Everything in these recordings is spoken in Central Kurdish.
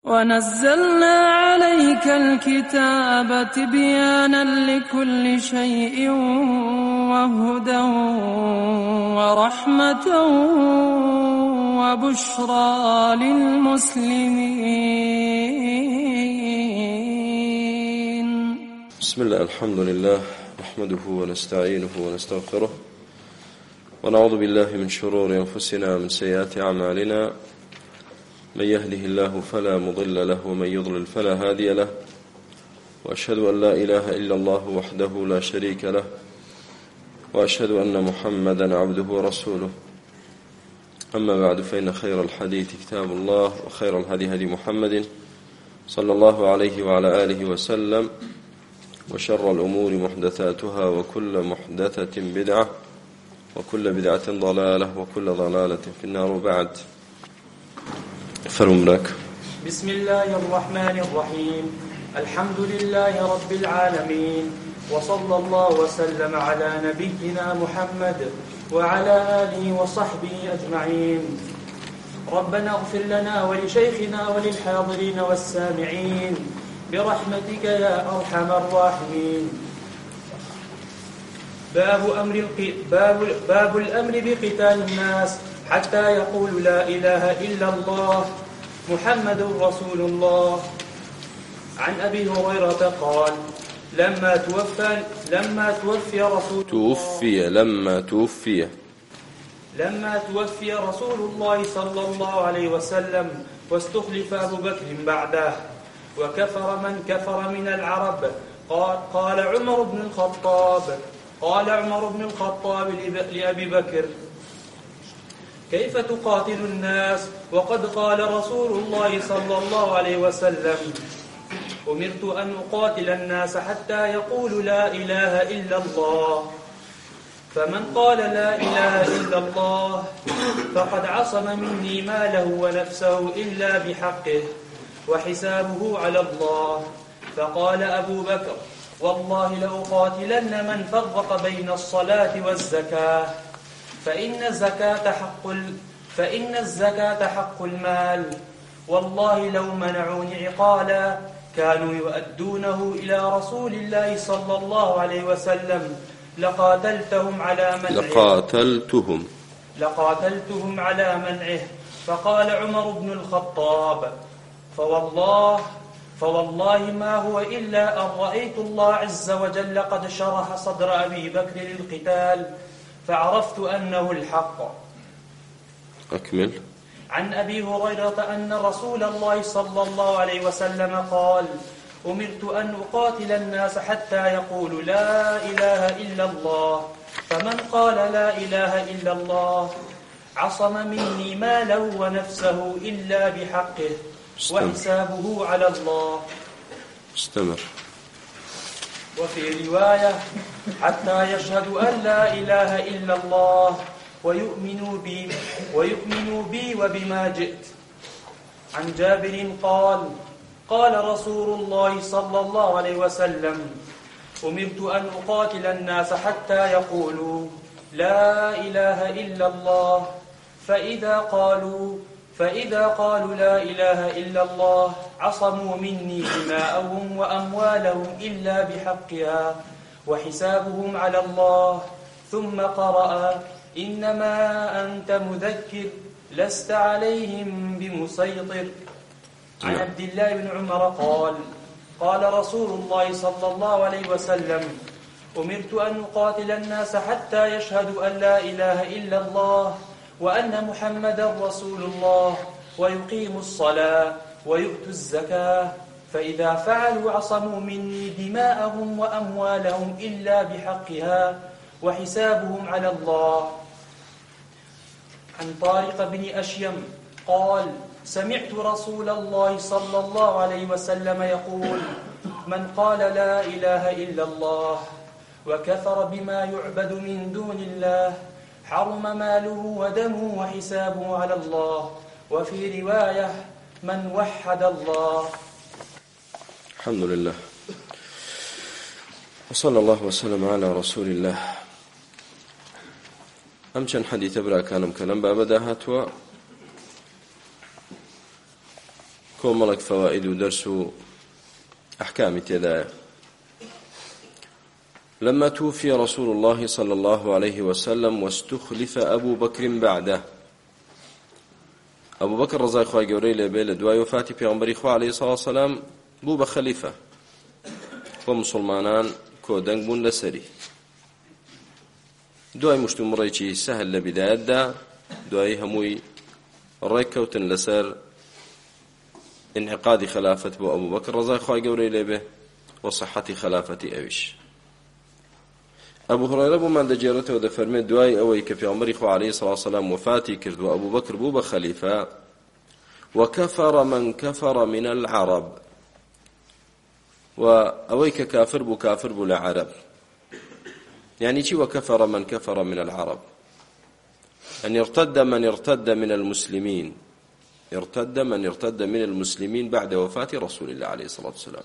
ونزلنا عليك الكتاب تبيانا لكل شيء وهدى ورحمة وبشرى للمسلمين. بسم الله، الحمد لله، نحمده ونستعينه ونستغفره، ونعوذ بالله من شرور أنفسنا ومن سيئات أعمالنا. من يهده الله فلا مضل له ومن يضلل فلا هادي له، وأشهد أن لا إله إلا الله وحده لا شريك له، وأشهد أن محمدا عبده ورسوله. أما بعد، فإن خير الحديث كتاب الله، وخير الهدي هدي محمد صلى الله عليه وعلى آله وسلم، وشر الأمور محدثاتها، وكل محدثة بدعة، وكل بدعة ضلالة، وكل ضلالة في النار. بعد، فرمك. بسم الله الرحمن الرحيم. الحمد لله رب العالمين، وصلى الله وسلم على نبينا محمد وعلى آله وصحبه أجمعين. ربنا اغفر لنا ولشيخنا وللحاضرين والسامعين برحمتك يا أرحم الراحمين. باب الأمر بقتال الناس حتى يقول لا إله إلا الله محمد رسول الله. عن أبي هريرة قال: لما توفي رسول الله صلى الله عليه وسلم، واستخلف أبو بكر بعده، وكفر من كفر من العرب. قال عمر بن الخطاب لأبي بكر: كيف تقاتل الناس وقد قال رسول الله صلى الله عليه وسلم: أمرت أن أقاتل الناس حتى يقولوا لا إله إلا الله، فمن قال لا إله إلا الله فقد عصم مني ماله ونفسه إلا بحقه، وحسابه على الله. فقال أبو بكر: والله لأقاتلن من فرق بين الصلاة والزكاة، فإن الزكاة حق المال. والله لو منعوني عقالا كانوا يؤدونه إلى رسول الله صلى الله عليه وسلم لقاتلتهم على منعه. فقال عمر بن الخطاب: فوالله ما هو إلا أن رأيت الله عز وجل قد شرح صدر أبي بكر للقتال، فعرفت أنه الحق. أكمل. عن أبي هريرة أن رسول الله صلى الله عليه وسلم قال: أمرت أن أقاتل الناس حتى يقولوا لا إله إلا الله، فمن قال لا إله إلا الله عصم مني ماله ونفسه إلا بحقه، وحسابه على الله. استمر. وفي رواية: حتى يشهدوا أن لا إله إلا الله ويؤمنوا بي وبما جئت. عن جابر قال رسول الله صلى الله عليه وسلم: أمرت أن أقاتل الناس حتى يقولوا لا إله إلا الله، فإذا قالوا لا إله إلا الله عصموا مني دماءهم وأموالهم إلا بحقها، وحسابهم على الله. ثم قرأ: إنما أنت مذكر لست عليهم بمسيطر. عن عبد الله بن عمر قال رسول الله صلى الله عليه وسلم: أمرت أن أقاتل الناس حتى يشهدوا أن لا إله إلا الله وأن محمدا رسول الله، ويقيموا الصلاة ويؤتوا الزكاة، فإذا فعلوا عصموا مني دماءهم وأموالهم إلا بحقها، وحسابهم على الله. عن طارق بن أشيم قال: سمعت رسول الله صلى الله عليه وسلم يقول: من قال لا إله إلا الله وكفر بما يعبد من دون الله حرم ماله ودمه وحسابه على الله. وفي رواية: من وحد الله. الحمد لله، وصلى الله وسلم على رسول الله. أمشن حديث برا كانم كلام بابدا هاتوا كوملك فوائد ودرس أحكام تدايا. لما توفي رسول الله صلى الله عليه وسلم واستخلف أبو بكر بعده، أبو بكر رضي الله عنه لبيل دواء وفاتي پیغمبر خو عليه الصلاة والسلام بو بخليفة ومسلمانان كودنگ بون لسري دواء مشتمريكي سهل لبداية دا دواء هموي ريكوتن لسر انعقاد خلافة أبو بكر رضي الله عنه لبه وصحة خلافة أبيش. أبو هريرة بمن دجيرته ودفرمي دواي أوي كفي عمر خو عليه الصلاة والسلام وفاتي كرد وأبو بكر بوب خليفة وكفر من كفر من العرب، وأويك كافر بو كافر بو لعرب. يعني شي وكفر من كفر من العرب؟ أن يرتد من ارتد من المسلمين، ارتد من ارتد من المسلمين بعد وفاة رسول الله عليه الصلاة والسلام.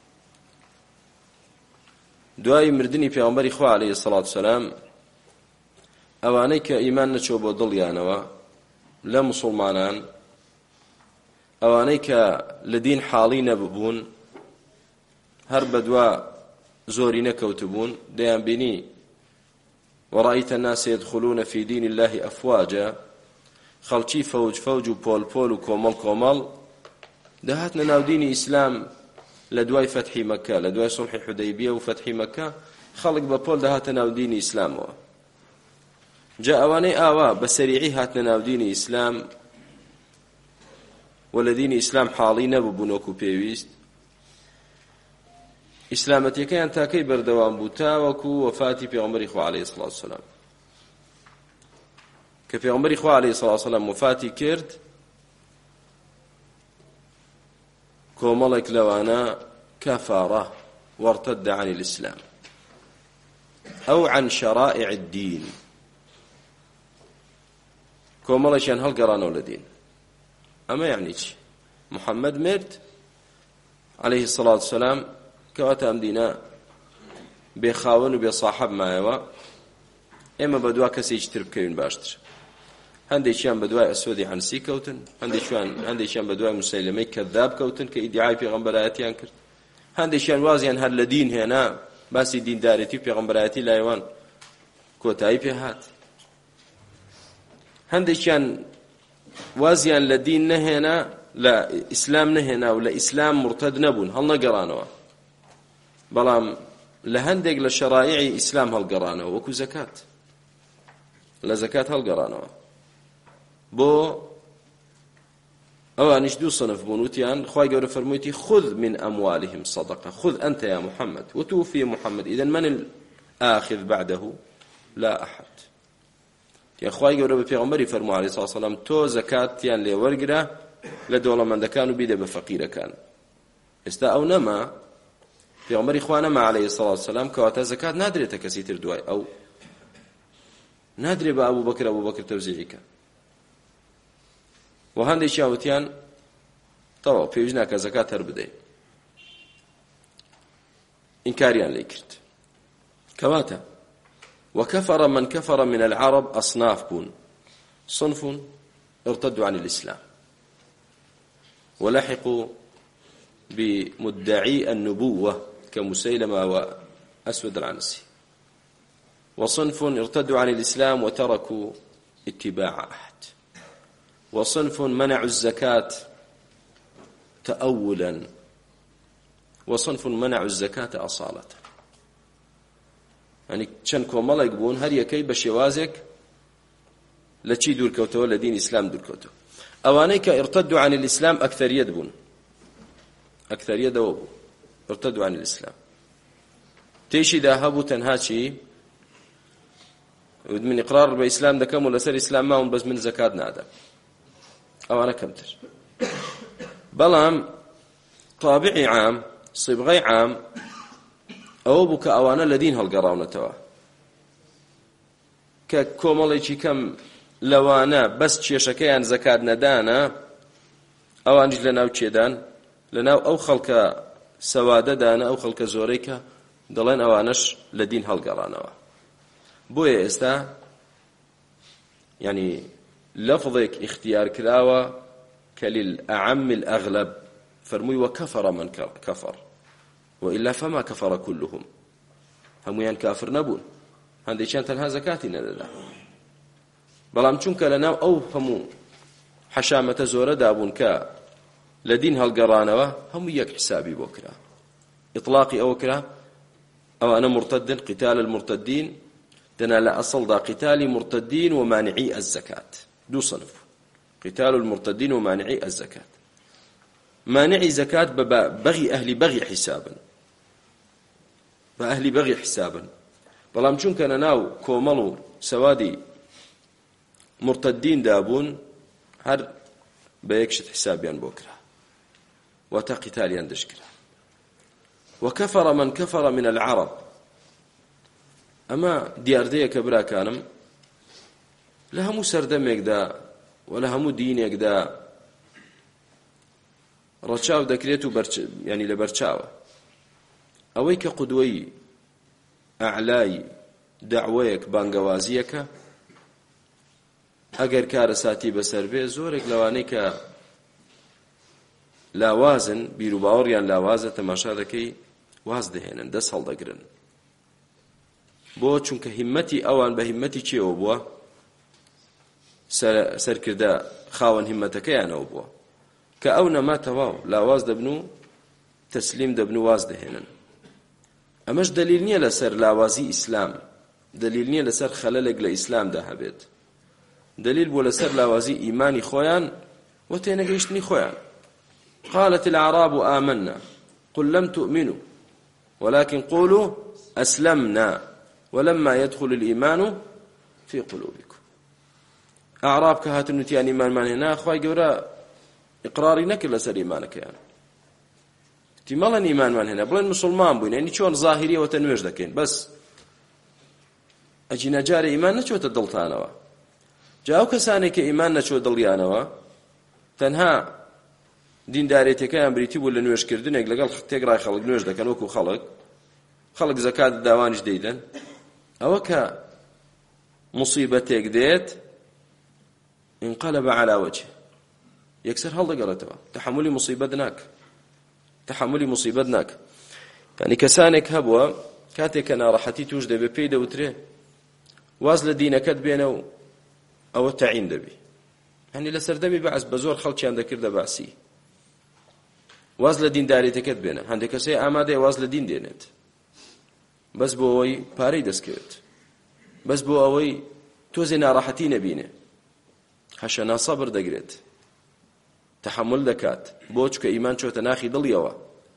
دوای مردنی پێغەمبەری خوا عەلەیهی سەڵات وسەلام ئەوانەی کە ئیمان نەچۆ بۆ دڵیانەوە لە موسڵمانان، ئەوانەی کە لە دین حاڵی نەبوون، هەر بەدوا زۆری نەکەوتبوون، دەیان بینی وەڕائیتە الناس يدخلون في دين الله أفواجا، خەڵکی فەوج فەوج و پۆل پۆل و کۆمەڵ کۆمەڵ دەهاتنە ناو دینی ئیسلام لدواي فتح مكة، لدواي صلح الحديبية وفتح مكة، خلق بقول ده هاتنا ودين إسلام. جاء واني آوا بسريعي هاتنا ناو دين إسلام والذين إسلام حالين ببنوكو بيويست إسلامتي كان تاكي بردوان بوتا وكو وفاتي بيغمبر إخوة عليه الصلاة والسلام. كبيغمبر إخوة عليه الصلاة والسلام وفاتي كرد كوملك لوانا كفارة وارتد عن الإسلام أو عن شرائع الدين. كوملك يعني هل قرانا ولا دين؟ أما يعني محمد مرت عليه الصلاة والسلام كواتام دينا بخاون وبصاحب معه إما بدوا كسي يجترب كين باشتر. هەندێکیان بەدوای ئەسودی عنسی کەوتن، هەندێکیان بەدوای مسەیلەمەی کەذاب کەوتن کە ئیدعای پێغەمبەرایەتیان کرد، هەندێکیان وازیان هەر لە دین هێنا، باسی دیندارەتی و پێغەمبەرایەتی لایوان کۆتایی پێهات، هەندێکیان وازیان لە دین نەهێنا، لە ئیسلام نەهێنا و لە ئیسلام مرتد نەبوون، هەڵنەگەڕانەوە، بەڵام لە هەندێک لە شەرائیعی ئیسلام هەڵگەڕانەوە، وەکو زەکات، لە زەکات هەڵگەڕانەوە. بۆ ئەوانیش دوو سنف بوون، وتیان خوای گەورە فەرموویەتی خذ من أموالهم صدقة، خذ أنت يا محمد وتوفي محمد، إذن من الآخذ بعده؟ لا أحد. يعني خوای گەورە بە پێغەمبەری فەرموو عەلەیهی سەڵات وسەلام تۆ زەکاتیان لێ وەرگرە لە دەوڵەمەندەکان و بیدە بە فەقیرەکان. ئێستا ئەو نەما، پێغەمبەری خوا نەما عەلەیهی سەڵات وسەلام، کەواتە زەکات نادرێتە کەسی تر دوای ئەو، نادرێ بە ئەبوو بەکر تەوزیعی کە. وهندێکی وتیان تەواو پێویست ناکە زەکات هەر بدەیت، ئینکاریان لێ کرد. کەواتە وكفر من كفر من العرب أصناف بون، صنف ارتدوا عن الإسلام ولحقوا بمدعي النبوة كمسيلمة وأسود العنسي، وصنف ارتدوا عن الإسلام وتركوا اتباع أحد، وصنف منعوا الزكاة تأولا، وصنف منعوا الزكاة أصالة. يعني چەند کۆمەڵێک بوون هەر یەکەی بە شێوازێک لە چی دوورکەوتەوە، لە دین ئیسلام دوورکەوتەوە. ئەوانەی کە ارتدوا عن الإسلام ئەکثەریەت بوون، ئەکثەریەت ئەوە بوو ارتدوا عن الإسلام. تێشیدا هەبوو تەنها چی؟ من إقرار بإسلام دەکەم و لەسەر ئیسلام ماون بەس من زەکات نادەم، ئەوانە کەمتر. بەڵام طابعی عام، صبغەی عام ئەوە بوو کە ئەوانە لە دین هەڵگەڕاونەتەوە، کە کۆمەڵێکی کەم لەوانە بەس کێشەکەیان زەکات نەدانە، ئەوانیش لەناو چێدان، لەناو ئەو خەڵکە سەوادەدانە، ئەو خەڵکە زۆرەی کە دەڵێن ئەوانەش لە دین هەڵگەڕانەوە. بۆیە ئێستا یعنی لەفظێک اختیار کراوە كللأعم الأغلب فرمي وكفر من كفر وإلا فما كفر كلهم هميان كافر نبون هەندێکیان تەنها زەکاتی نەدەدا بەڵام چونکە لەناو ئەو هەموو حەشامەتە زۆرەدا بوون کە لە دین هەڵگەڕانەوە هەموو یەک حسابی بۆ کرا ئیطلاقی ئەوە کرا ئەوانە مرتدن قتال المرتدين دنا لە ئەسڵدا قتالی مرتدين ومانعي الزكاة دوو صنف قتال المرتدين ومانعي الزكاة مانعي زكاة بغي أهل بغي حسابا بأهل بغي حسابا بەڵام چونکە ناو کۆمەڵ و سەوادی مرتدین دابوون هەر بە یەکشت حسابیان بۆ کرا واتە قیتالیان دەشکرا وكفر من كفر من العرب ئەمە دیاردەیەکە براکانم لە هەموو سەردەمێکدا و لە هەموو دینێکدا ڕەچاو دەکرێت و ینی لە بەرچاوە ئەوەی کە قودوەی ئەعلای دەعوەیەک بانگەوازیەکە ئەگەر کارە ساتی بەسەر بێ زۆرێک لەوانەی کە لاوازن بیر و باوەڕیان لاوازە تەماشا دەکەی واز دەهێنن دەست هەڵدەگرن بۆ چونکە هیممەتی ئەوان بە هیممەتی چێوە بووە سەرکردە خاوەن هیممەتەکەیانەوە بووە کە ئەو نەما تەواو لاواز دەبن و تەسلیم دەبن و واز دەهێنن ئەمەش دلیل نییە لەسەر لاوازی ئیسلام دلیل نییە لەسەر خەلەلێک لە ئیسلامدا هەبێت دلیل بۆ لەسەر لاوازی ئیمانی خۆیان و تێنەگەیشتنی خۆیان قالت الأعراب آمنا قل لم تؤمنوا ولكن قولوا أسلمنا ولما يدخل الإيمان في قلوبكم أعراب كهاتن نتيان إيمان من هنا أخوي قورا إقراري نكر لسر إيمانك يعني تمالا إيمان من هنا بلين مسلمان بوين يعني شون ظاهرية وتنويج دكين بس أجي نجار إيمان نشو تدلتانوا جاو كساني كإيمان نشو دليانوا تنها دین دارێتەکەیان بریتی بوو لە نوێژکردنێک لەگەڵ تێگڕای خەڵک نوێژ دەکەن وەکو خەڵک زەکات داوانیش دەیدەن ئەوە کە مصیبەتێک دێت انقلب على وجه یەکسەر هەڵدەگەڕێتەوە تەحملی مصیبەت ناک یعنی کەسانێک هەبووە کاتێک کە ناڕەحەتی توش دەبێ پێی دەوترێ واز لە دینەکەت بێنە و ئەوە تەعین دەبی یعنی لە سەردەمی بەعس بە زۆر خەڵکیان دەکردە باسی واز لە دینداریەتەکەت بێنە هەندێک کەسەی ئامادەیە واز لە دین دێنێت بەس بۆ ئەوەی پارەی دەستکەوێت بەس بۆ ئەوەی تۆزێ ناڕەحەتی نەبینێ هەشەنا سەبر دەگرێت تەحمل دەکات بۆ چکە ئیمان چۆتە ناخی دڵیەوە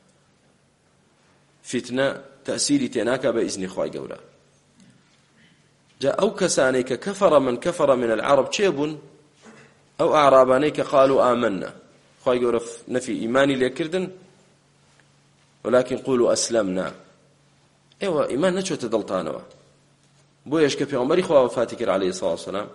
فتنە تەسیری تێناکە بە ئیزنی خوای گەورە جا ئەو کەسانەی کە کەفەڕە من کەفەڕە من العەرەب چێ بوون ئەو ئاعرابانەی کە قالوا آمنا خوای گەورە نەفی ئیمانی لێکردن ولكن قولوا أسلمنا ئێوە ئیمان نەچۆتە دڵتانەوە بۆیەش کە پێغەمبەری خوا وەفاتی کرد عەلەیهی سەڵاتو وەسەلام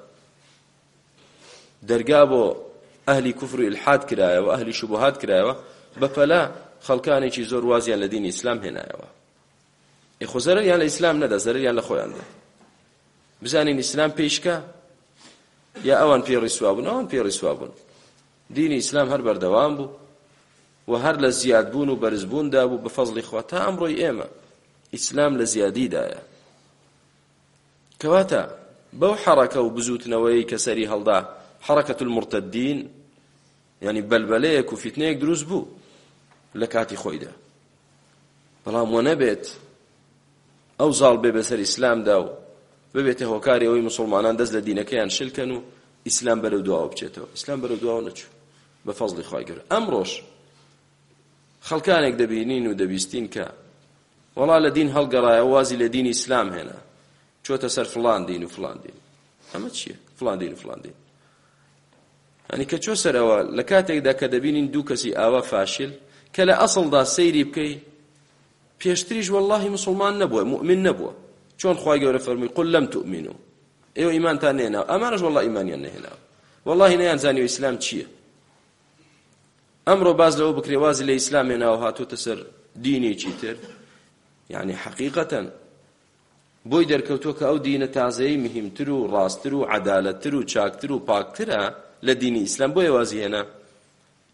دەرگا بۆ ئەهلی کوفر و ئیلحاد کرایەوە و ئەهلی شوبهات کرایەوە بەپەلا خەڵکانێکی زۆر وازیان لە دینی ئیسلام هێنایەوە خۆ زەرەریان لە ئیسلام نەدا زەرەریان لە خۆیاندا بزانین ئیسلام پێیشکە یا ئەوان پێڕی سوابوون ئەوان پێڕی سوابوون دینی ئیسلام هەر بەردەوام بوو و هەر لە زیادبوون و بەرزبووندا بوو بە فەزڵی خوا تا ئەمڕۆی ئێمە ئیسلام لە زیادیدایە کەواتە بەو حەڕەکە و بزوتنەوەی کە سەری هەڵدا حەرەکەت المرتدین یعنی بەلبەلەیەک و فتنەیەک دروست بوو لە کاتی خۆیدا بەڵام وە نەبێت ئەو زاڵ بێ بەسەر ئیسلامدا و ببێتە هۆکاری ئەوەی مسلمانان دەست لە دینەکەیان شلکەن و ئیسلام بەرەو دواوە بچێتەوە ئیسلام بەرەو دواوە نەچوو بە فەزڵی خوای گەورە ئەمڕۆژ خەڵکانێک دەبینین و دەبیستین کە وەڵا لە دین هەڵگەڕایە وازی لە دینی ئیسلام هێنا چۆتە سەر فڵان دین و فڵان دین ئەمە چییە فڵان دین و فڵان دین یعنی کە چۆ سەرەوە لە کاتێکدا کە دەبینین دوو کەسی ئاوا فاشل کە لە ئەسڵدا سەیری بکەی پێشتریش وەڵڵاهی مسلمان نەبووە مؤمن نەبووە چۆن خوای گەورە فەرمووی قل لەم تؤمنوا ئێوە ئیمانتان نێناوە ئەمانەش وەڵڵا ئیمانیان نەهێناوە وەڵڵاهی نەیانزانیوە ئیسلام چییە ئەمڕۆ باز لەوە بکرێ وازی لە ئیسلام هێناوە هاتووتە سەر دینێکی تر یعنی حەقیقەتەن بۆی دەرکەوتووە کە ئەو دینە تازەیی مهمتر و ڕاستتر و عەدالەتتر و چاکتر و پاکترە لە دینی ئیسلام بۆیە وازی هێنا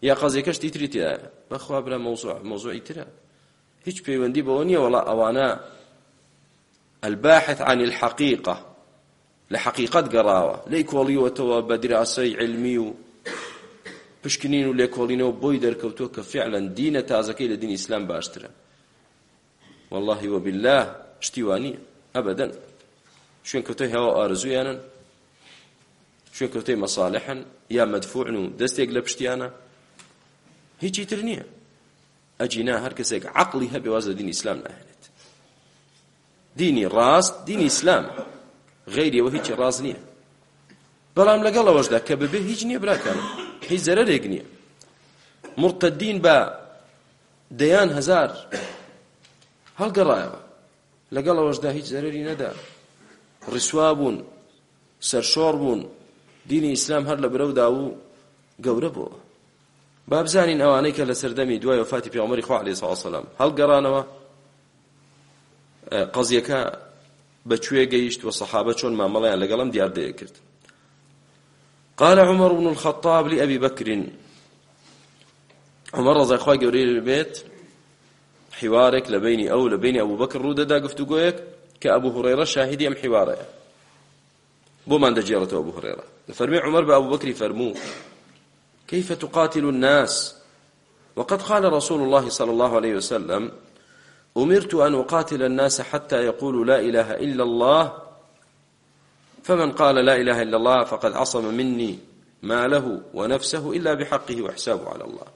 یا قەزێکەشتی تری تایە بەخوا برا مەوزوعی ترە هیچ پەیوەندی بەوە نییە وەڵا ئەوانە الباحث عن الحقيقة لحقيقة قراوة ليكوليوتوا بدراسي علمي وبشكنين وليكولينو بويدر كوتو كفعلا دين تازكي لدين إسلام باشترا والله وبالله اشتوانية أبدا شو كوتو هوا أرزويانا شو كوتو مصالحا يا مدفوع دستيق لبشتيانا هيجي ترنية أجينا هركسيك عقلي هبي وازا دين إسلام ناهنت ديني راس ديني إسلام غيري وهيك راس نية بلام لقال وجده كببه هيج نية براكان هي زرريق نية مرتدين با ديان هزار هل قرايبا لقال وجده هيج زرري ندى رسوابون سرشوربون ديني إسلام هر لبرو داو قوربو باب زانين أوانيك لسردمي دواي وفاتي في عمر إخوة عليه الصلاة والسلام هل قرانوا قضيكا بچوێ گەیشت وصحابة چۆن مامەڵەیان لەگەڵم دیار دەکرد قال عمر بن الخطاب لأبي بكر عمر رضي الله عنه بيت حوارك لبيني أو لبيني أبو بكر روددا گفتگویەک کە أبو هريرة شاهدي أم حوارەیە بۆ من دەجێڕێتەوە أبو هريرة فرمي عمر بأبو بكر فرموه كيف تقاتل الناس وقد قال رسول الله صلى الله عليه وسلم أمرت أن أقاتل الناس حتى يقولوا لا إله إلا الله فمن قال لا إله إلا الله فقد عصم مني ماله ونفسه إلا بحقه وحسابه على الله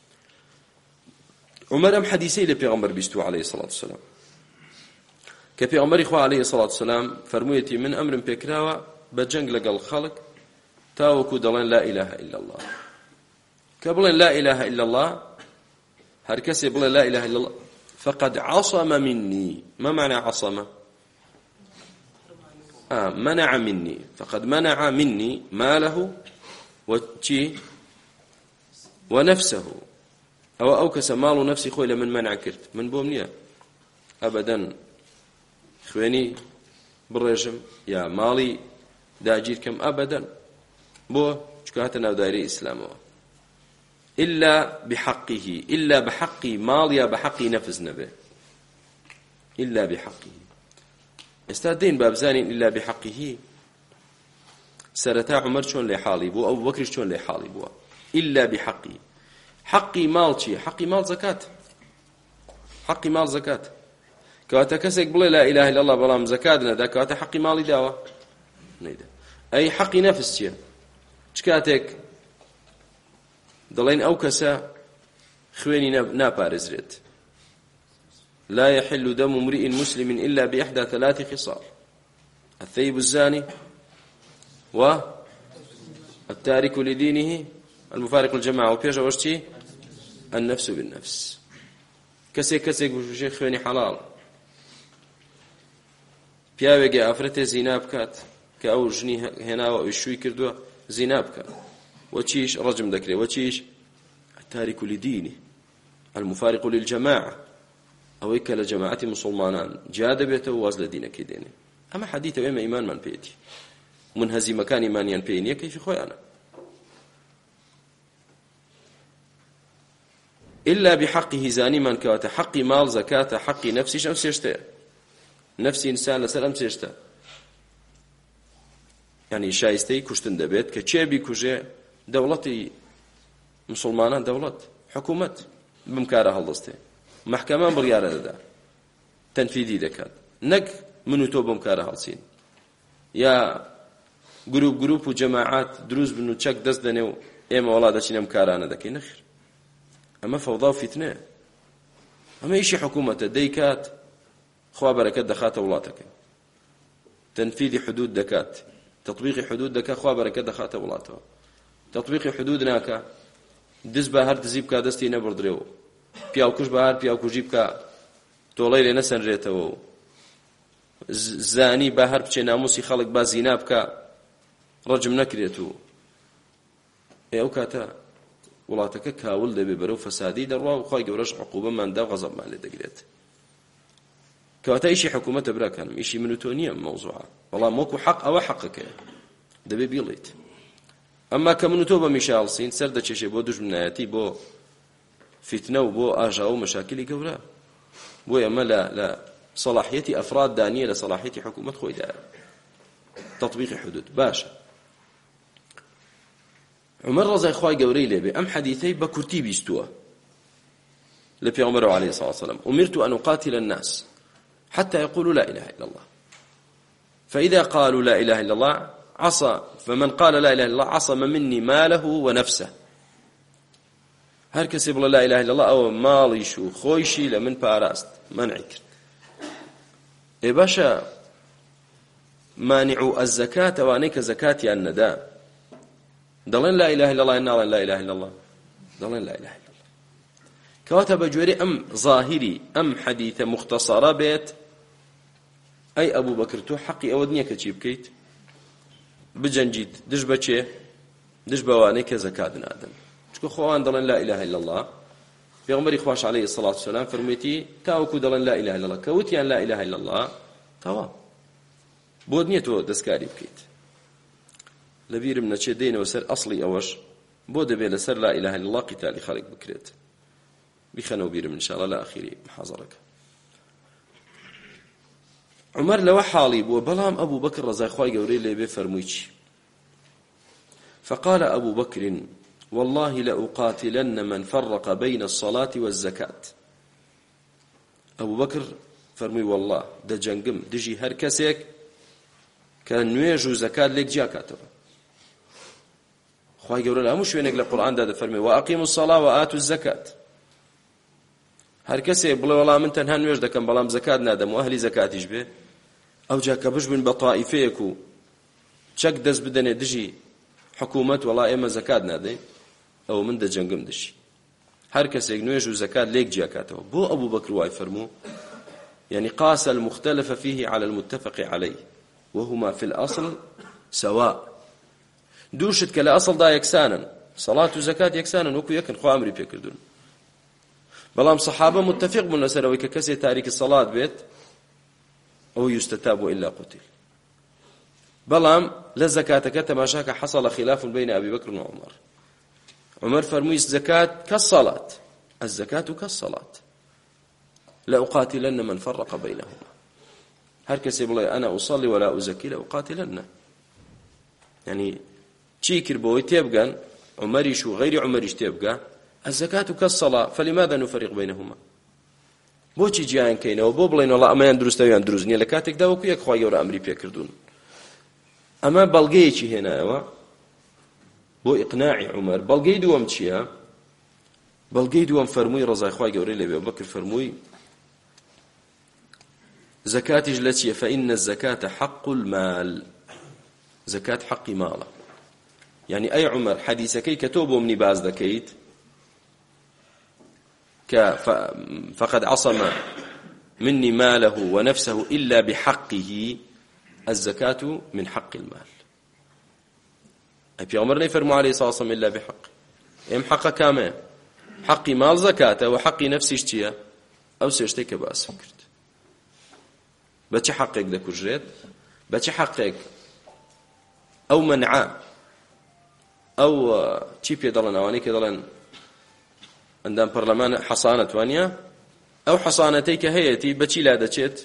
عمر أم حديثي لبيغمبر بيستو عليه الصلاة والسلام كبيغمبر إخوة عليه الصلاة والسلام فرمويتي من أمر بيكراوة بجنگ لقل خلق تاوكو دلين لا إله إلا الله كبلين لا إله إلا الله هركسي بلين لا إله إلا الله فقد عصم مني ما معنى عصم منع مني فقد منع مني ماله ونفسه أو كسمال نفسي خوي لمن منع كرت من بومنيا أبدا خويني بالرجم يا مالي داجير كم أبدا بو شكاتنا ودائري إسلامه إلا بحقه إلا بحق مال يا بحق نفس نبه إلا بحقه استادين بابزاني إلا بحقه سرتا عمر شون لحالي بو أبو بكر شون لحالي بو إلا بحقه حقي مال شي حقي مال زكاة حقي مال زكاة كواتا كسك بلا لا إله إلا الله بلا زكاة ندا كواتا حقي مالي داوة نيدا أي حقي نفس شي شكاتك دلين أو كسا خويني نابارزرت لا يحل دم امرئ مسلم إلا بإحدى 3 خصال الثيب الزاني والتارك لدينه المفارق الجماعة وبيجا وشتي النفس بالنفس كسي بشي خويني حلال پیاوێکی ئافرەتێ زینا بکات کە ئەو ژنی هێناوە ئەوی شووی کردووە زینا بکات وچیش ڕەجم دەکرێت وچیش التارك لدينه المفارق للجماعة أو إك لجماعة مسلمانان جاد بيته واز لدينك دينه أما حديثه إما إيمان من بيتي منهزي مكان إيمانيا بيني كيف خوي أنا إلا بحقه زاني من كواته حقي مال زكاة حقي نفسي شمس يشتى نفسي إنسان لسلام سيشتى يعني شايستي كشتن دبيت كتشابي كوجه دولتي مسلمانان دولت حكومة بمكاره هلستي محكمة بريارة دا تنفيذي دكات نك منو تو بمكاره هلسين يا جروب وجماعات دروز بنو تشك دز دنيو إما ولا دشينا مكارانة دكي نخر أما فوضى وفتنة أما إيشي حكومة ديكات خوا بركات دخات ولاتك تنفيذ حدود دكات تطبيق حدود دكات خوا بركات دخات ولاتها تطبيق حدود ناكا دز بهر دزيبكا دستي نبردريو پیاوکوش بهر پیاوکوجیبکا تولای لنسن ريتو زاني بهر بچه ناموسي خلق با زینا بکا رجم نکريتو او كاتا ولاتك كاول دبي برو فسادي دروا وخاي قورش عقوبه من دا غضب مالي دقريت كاتا ايشي حكومه برا كان ايشي منوتونيه موضوعه والله موكو حق او حقك دبي بيليت ئەمما کە من و تۆ بە میشاڵسین سەر دەچێشێ بۆ دوژمنایەتی بۆ فتنە و بۆ ئاژاو و مەشاکلی گەورە بۆی ئەمە لە صلاحیەتی ئەفراد دانیە لە صلاحیەتی حکوومەت خۆیدایە تطبیقی حدود باشە. عمر ڕەزای خوای گەورەی لێبێ ئەم حەدیثەی بە کورتی بیستووە لە پێغەمبەرەوە عەلەیهی الصلاة والسلام أمرت أن أقاتل الناس حتى يقولوا لا إله إلا الله فإذا قالوا لا إله إلا الله فمن قال لا إله إلا الله عصم مني ماله ونفسه هەر کەسێ بڵێ لا إله إلا الله ئەوە ماڵیش و خۆیشی لە من پاراست منعی کرد. ئێ باشە مانع الزەکات ئەوانەی کە زەکاتیان نەدا دەڵێن لا إله إلا الله ناڵێن لا إله إلا الله دەڵێن لا إله إلا الله کەواتە بە گوێرەی ئەم ظاهری ئەم حەدیثە مختصرە بێت ئەی ئەبوو بەکر تۆ حەقی ئەوە نییە کە چی بکەیت بجەنجیت دش بەچێ دش بەوانەی کە زەکات نادەن چکە خۆیان دەڵێن لا إله إلا الله پێغەمبەری خوش عەلەیهی الصلاة والسلام فەرموویەتی تاوەکو دەڵێن لا إله إلا الله کەوتیان لا إله إلا الله تەواو بۆت نییە تۆ دەستکاری بکەیت. لەبیرم نەچێت دێنەوە سەر ئەسڵی ئەوەش بۆ دەبێت لەسەر لا إله إلا الله قیتالی خەڵک بکرێت بیخەنەوە بیرم انشاءالله لە ئاخیری محاضەرەکە. عمر لەوە حاڵی بووە بەڵام ئەبوو بەکر ڕەزای خوای گەورەی لێبێ فەرمووی چی فقال أبو بكر والله لأقاتلن من فرق بين الصلاة والزكاة. أبو بكر فرمي والله دا جنگم دجي هر كسيك كان نويجو زكاة ليك جا كاتب خواهي قولوا لها مش وينك لقرآن دا فرمي وأقيموا الصلاة وآتوا الزكاة هر كسي بلا والله من تنها نويج دا كان بلام زكاة نادم وأهلي زكاة يجبه أو جا كبش من بطائفيكو چك دز بدني دجي حكومة والله إما زكاة نادي أو من دا جنگم دشي هر كسي نويجو زكاة ليك جا كاتب بو أبو بكر واي فرمو يعني قاس المختلف فيه على المتفق عليه وهما في الأصل سواء دوشت كلا أصل دا يكسانا صلاة وزكاة يكسانا وكو يكن خو أمري بيكردون بلام صحابة متفق من لسروي ككسي تاريك الصلاة بيت أو يستتاب إلا قتل بلام لزكاة كتماشاك حصل خلاف بين أبي بكر وعمر عمر فرمي الزكاة كالصلاة الزكاة كالصلاة لأقاتلن من فرق بينهما هر کسی بڵێ أنا أصلي ولا أزكي لأقاتلن يعني چیکر بۆی تێبگەن عمريش وغير عمريش تێبگە الزكاة كالصلاة فلماذا نفرق بينهما بۆچی جیان کەینەوە بۆ بڵێن وڵا ئەمەیان دروستەویان دروست نییە لە کاتێکدا وەکو یەک خوای گەورە ئەمری پێکردوون ئەمە بەڵگەیەکی هێنایەوە بۆ ئیقناعی عمر بەڵگەی دووەم چییە بەڵگەی دووەم فەرمووی ڕەزای خوای گەورەی لێبێ بەکر فەرمووی زكاتي جلتي فإن الزكاة حق المال زكاة حق ماله يعني أي عمر حديثكي كتوب مني باز ذكيت فقد عصم مني ماله ونفسه إلا بحقه الزكاة من حق المال أبي عمر نفرموا عليه صلى الله عليه وسلم إلا بحق إم حق كامل حق مال زكاة وحق نفسي اشتيا أو سيشتيك بأس فكرت بچه حقك دەکوژرێت بچه حقك ئەو منعە ئەو چی پێ دەڵێن ئەوانەی کە دەڵێن ئەندام پەرلەمان حەسانەت وانە ئەو حەسانەتەی کە هەیەی بەچی لا دەچێت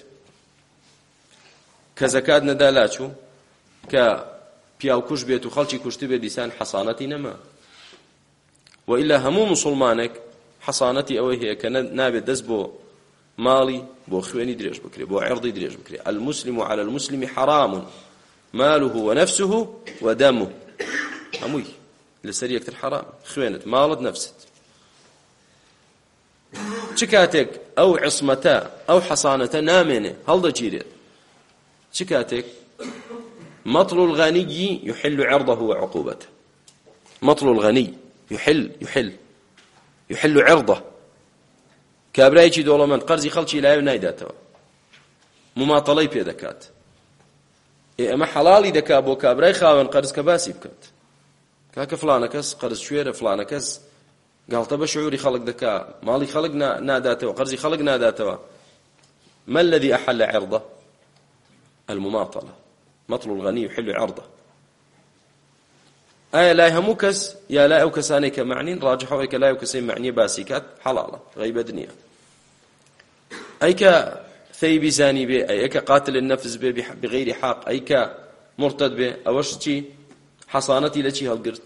کە زەکات نەدا لاچوو کە پیاو کوش بێت و خەڵکی کوشتی بێت دیسان حەسانەتی نەما وئیلا هەموو موسڵمانێک حەسانەتی ئەوەی هەیە کە نابێت دەست بۆ مالي بو خويني دريج بكري بو عرضي دريج بكري المسلم على المسلم حرام ماله ونفسه ودمه أموي لسري يكتر حرام خوينت مالت نفست شكاتك أو عصمتا أو حصانتا نامنة هل دا جيريت شكاتك مطل الغني يحل عرضه وعقوبته مطل الغني يحل عرضه کابرایکی دەوڵەمەند قەرزی خەڵکی لایە نایداتەوە مماتەڵەی پێ دەکات ئەمە حەڵاڵی دەکات بۆ کابرای خاوەن قەرز کە باسی بکات کاکە فڵانە کەس قەرز شوێرە فڵانە کەس گاڵتە بە شعوری خەڵک دەکات ماڵی خەڵک ناداتەوە قەرزی خەڵک ناداتەوە ما الذي أحل عرضه المماطلة مطل الغني يحل عرضه ئایا لای هەموو کەس یا لای ئەو کەسانێک کە معنین ڕاجحەوەی کە لای ئەو کەسەی معنیە باسی کات حەڵاڵە غەیبەت نییە. ئەی کە ثەیبی زانی بێ، ئەی کە قاتل النەفس بێ بغەیری حەق، ئەی کە مرتد بێ، ئەوەش چی حەسانەتی لە چی هەڵگرت؟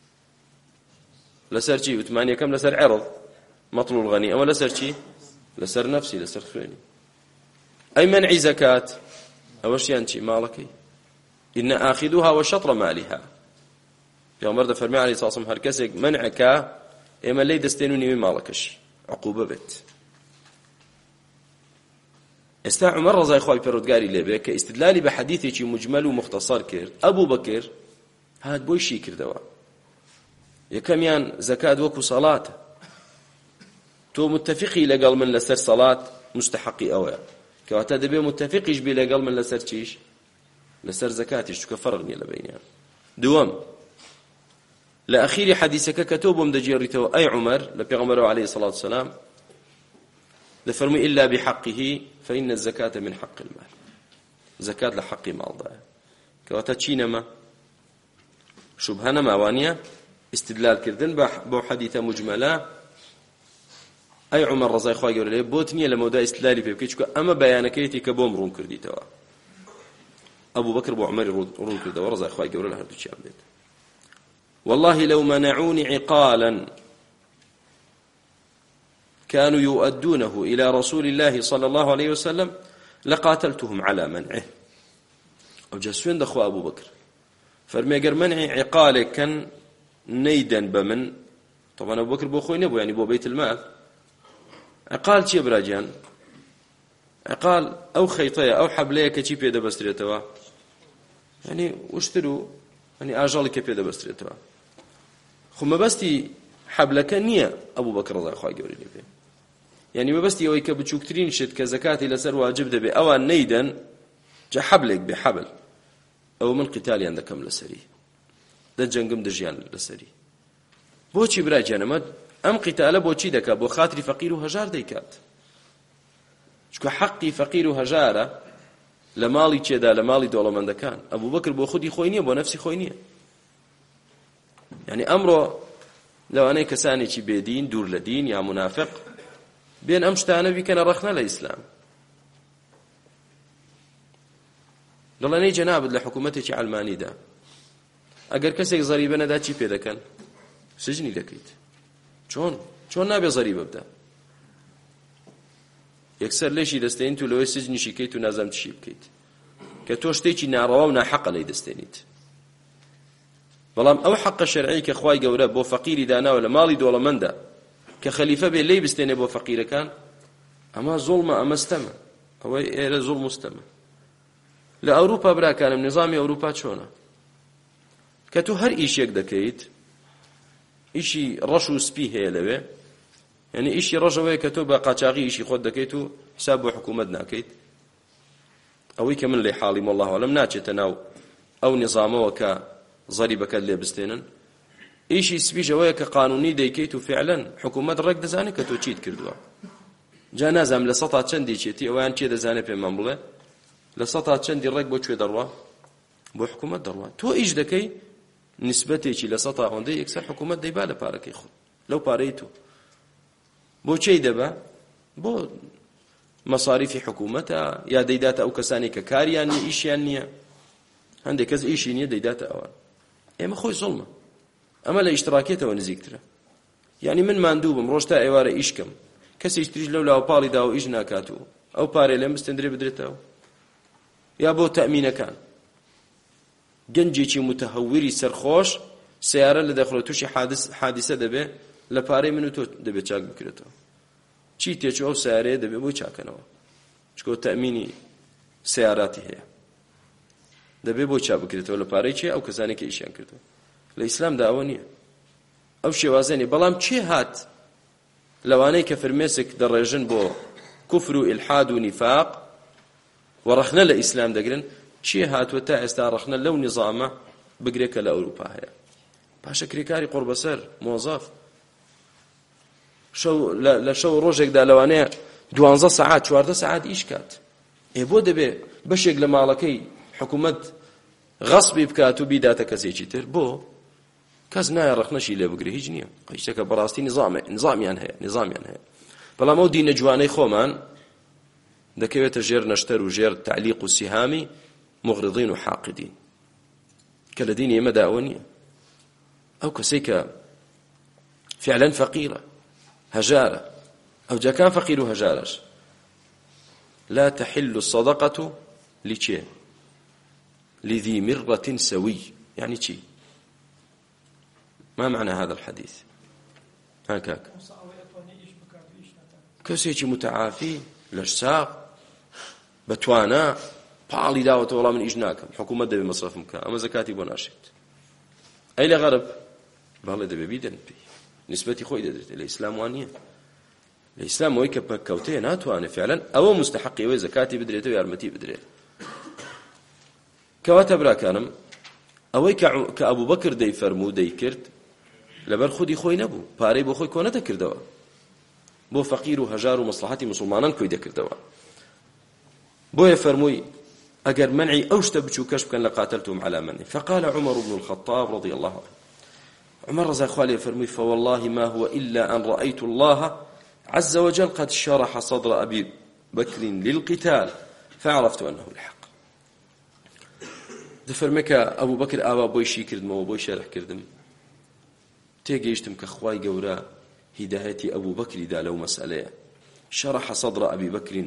لەسەر چی؟ وتمانیەکەم لەسەر عێرض مەطلوب غەنی، ئەوە لەسەر چی؟ لەسەر نەفسی، لەسەر خوێنی. ئەی مەنعی زەکات، ئەوەشیان چی؟ ماڵەکەی. ئینە ئاخیدوها وەشەطڕ مالیها. پێغەمبەر دەفەرمێ عەلەیهی سڵام وسەلام هەر کەسێک مەنعەکە ئێمە لێی دەستێن و نیوەی ماڵەکەش عقوبە بێت. ئێستا عومەر ڕەزای خوای پەروەردگاری لێبێ کە ئیستدلالی بە حەدیثێکی مجمل و مختصر کرد، ئەبوو بەکر هات بۆی شی کردەوە. یەکەمیان زەکات وەکو سەڵاتە، تۆ متفقی لەگەڵ من لەسەر سەڵات مستحقی ئەوەیە، کەواتە دەبێ متفقیش بێ لەگەڵ من لەسەر چیش؟ لەسەر زەکاتیش، چونکە فەرق نییە لە بەینیان. دووەم، لە ئەخیری حەدیثەکە کە تۆ بۆم دەجێڕیتەوە ئەی عومەر لە پێغەمبەرەوە عەلەیهی سەڵات وسەلام دەفەرمووی إلا بحقه فإن الزكاة من حق المال. زكاة لحق مال ضايع. كواتا تشينما شبهنا ماوانيا استدلال كردن بو حديثة مجملة. أي عمر رضي خواه يقول لي بوتنيا لمودا استدلالي في بكيتشكو أما بيانكيتي كبوم رون كردي توا. أبو بكر بو عمر رون كردي ورضي خواه يقول له هردو تشام بيت. والله لو منعوني عقالا كانوا يؤدونه إلى رسول الله صلى الله عليه وسلم لقاتلتهم على منعه. أو جسوين دخوا أبو بكر فرمي قر منع عقالك كان نيدا بمن. طبعا أبو بكر بو خوي نبو يعني بو بيت المال. عقال چي براجان؟ عقال أو خيطية أو حبلية كچي بيدا بستريتوا يعني واشتروا يعني آجالك بيدا بستريتوا خو مبستي حبلك نية أبو بكر رضي الله عنه يعني مبستي أوي كبتشوكترين شد كزكاة لسر واجب دبي أو نيدا جا حبلك بحبل أو من قتال عندكم لسري ده جنگم دجيان لسري بوچی براجان ما أم قتال بوچی دكا بو خاطر فقير وهجار ديكات شكو حقي فقير وهجارة لمالي چدا لمالي دولمندكان أبو بكر بو خودي خوينية بو نفسي خوينية يعني أمره لو أنا كساني چي بيدين دور لدين يا منافق بين أمشتانا بي كان رخنا لإسلام لله ني جناب لحكومتي علماني دا أجر كسيك ضريبنا دا چي بيدا كان سجني لكيت چون نابي ضريبة بدا يكسر ليشي دستين تو لو سجني شيكيت ونازمت شي بكيت كتوشتيشي ناروا وناحق لي دستينيت بەڵام ئەو حەقە شەرعی کە خوای گەورە بۆ فەقیری داناوە لە ماڵی دۆڵەمەندە کە خەلیفە بێ لێی بستێنێ بۆ فەقیرەکان ئەمە زوڵمە ئەمە ستەمە ئەوەی ئێرە زوڵم و ستەمە. لە ئەوروپا براکانم نظامی ئەوروپا چۆنە کە تو هەر ئیشێک دەکەیت ئیشی ڕەش و سپی هەیە لەوێ یعنی ئیشی ڕەشەوەیە کە تۆ بە قاچاغی ئیشی خۆت دەکەیت و حساب بۆ حکوومەت ناکەیت ئەوەی کە من لێ حاڵیم والله ئەعلەم ناچێتە ناو ئەو نظامەوە کە ضريبك اللي بستينن إيشي سبيجوية كقانوني ديكيت فعلا حكومة رق دزاني كتوشيد كردوا جا نازم لسطا چندي چيتي اوان چي دزاني في منبله لسطا چندي رق بو چوي دروا بو حكومة دروا تو ايش دكي نسبتي چي لسطا هوندي اكثر حكومة دي بالا باركي خود لو باريتو بو چي دبا بو مصاريف حكومتها يا ديدات او كساني ككاريان ايشيان نيه عندك كز ايشي نيه ديدات اوان ئێمە خۆی زوڵمە ئەمە لە ئیشتراکێتەوە نزیکترە یعنی من ماندووبم ڕۆژ تا ئێوارە ئیشکەم کەسێک تریش لەو لاوەپاڵیدا و ئیش ناکات و ئەو پارەی لێم بستێنرێ بدرێتەوە یا بۆ تەئمینەکان گەنجێکی متەهەوری سەرخۆش سیارە لە دەخڵێت تووشی حادیسە دەبێ لە پارەی من و تۆ دەبێت چاک بکرێتەوە چی تێچوە ئەو سیارەیە دەبێت بۆی چاکەنەوە چکۆ تەئمینی سیاراتی هەیە دەبێ بۆ چا بکرێتەوە لە پارەی چێ ئەو کەسانی کە ئیشیان کردووە لە ئیسلامدا ئەوە نییە ئەو شێوازێنی بەڵام چێ هات لەوانەی کە فرمێسک دەڕێژن بۆ کوفر و ئیلحاد و نیفاق و ڕەخنە لە ئیسلام دەگرن چێ هاتووە تا ئێستا ڕەخنە لەو نظامە بگرێت کە لە ئەوروپا هەیە پاشە کرێکاری قوربەسەر مۆزەف لە شەو ڕۆژێکدا لەوانەیە 12 سەعات 14 سەعات ئیش کات بۆ دەبێ بەشێک لە ماڵەکەی حکومت غەسبی بکات و بیداتە کەسێکی تر بۆ کەس نایە ڕەخنەشی لێ بگرێ هیچ نییە قەیشتەکە بەڕاستی نظامیان هەیە بەڵام ئەو دینە جوانەی خۆمان دەکەوێتە ژێر نەشتەر و ژێر تعلیق و سیهامی مغرضین و حاقدین کە لە دینی ئێمەدا ئەوە نییە ئەو کەسەی کە فعلا فەقیرە هەژارە ئەو جاکان فەقیر و هەژارەش لا تحل الصدقة لچێ لذي مرة سوي يعني چی ما معنى هذا الحديث هكاك كسيتي متعافي لشساق بتوانا باڵی داوەتە وەڵام من ئیش ناکەم حکوومەت دەبێ مەسرەفم بکە ئەمە زەکاتی بۆ ناشێت ئەی لە غەرب باڵێ دەبێ بیدەن پێی نسبەتی خۆی دەدرێت لە ئیسلام وان نییە لە ئیسلام ئەوەی کە پەککەوتەیە ناتوانێت فعلا ئەوە مستحقی ئەوەی زەکاتی بدرێتەوە یارمەتی بدرێت کەواتە براکانم ئەوەی کە ئەبوو بەکر دەیفەرموو دەیکرد لەبەر خودی خۆی نەبوو پارەی بۆ خۆی کۆ نەدەکردەوە بۆ فەقیر و هەژار و مەسلحەتی مسلمانان کۆی دەکردەوە بۆیە فەرمووی ئەگەر منعی ئەو شتە بچووکەش بکەن لقاتلتهم على منعه فقال عمر بن الخطاب رضي الله عنه عمر رضي الله عنه فرمي فوالله ما هو إلا أن رأيت الله عز وجل قد شرح صدر أبي بكر للقتال فعرفت أنه الحق دفرمك أبو بكر آوا بوي شي كردم وبوي شرح كردم تيجيشتم كخواي قورا هدايتي أبو بكر دا لو مسألة شرح صدر أبي بكر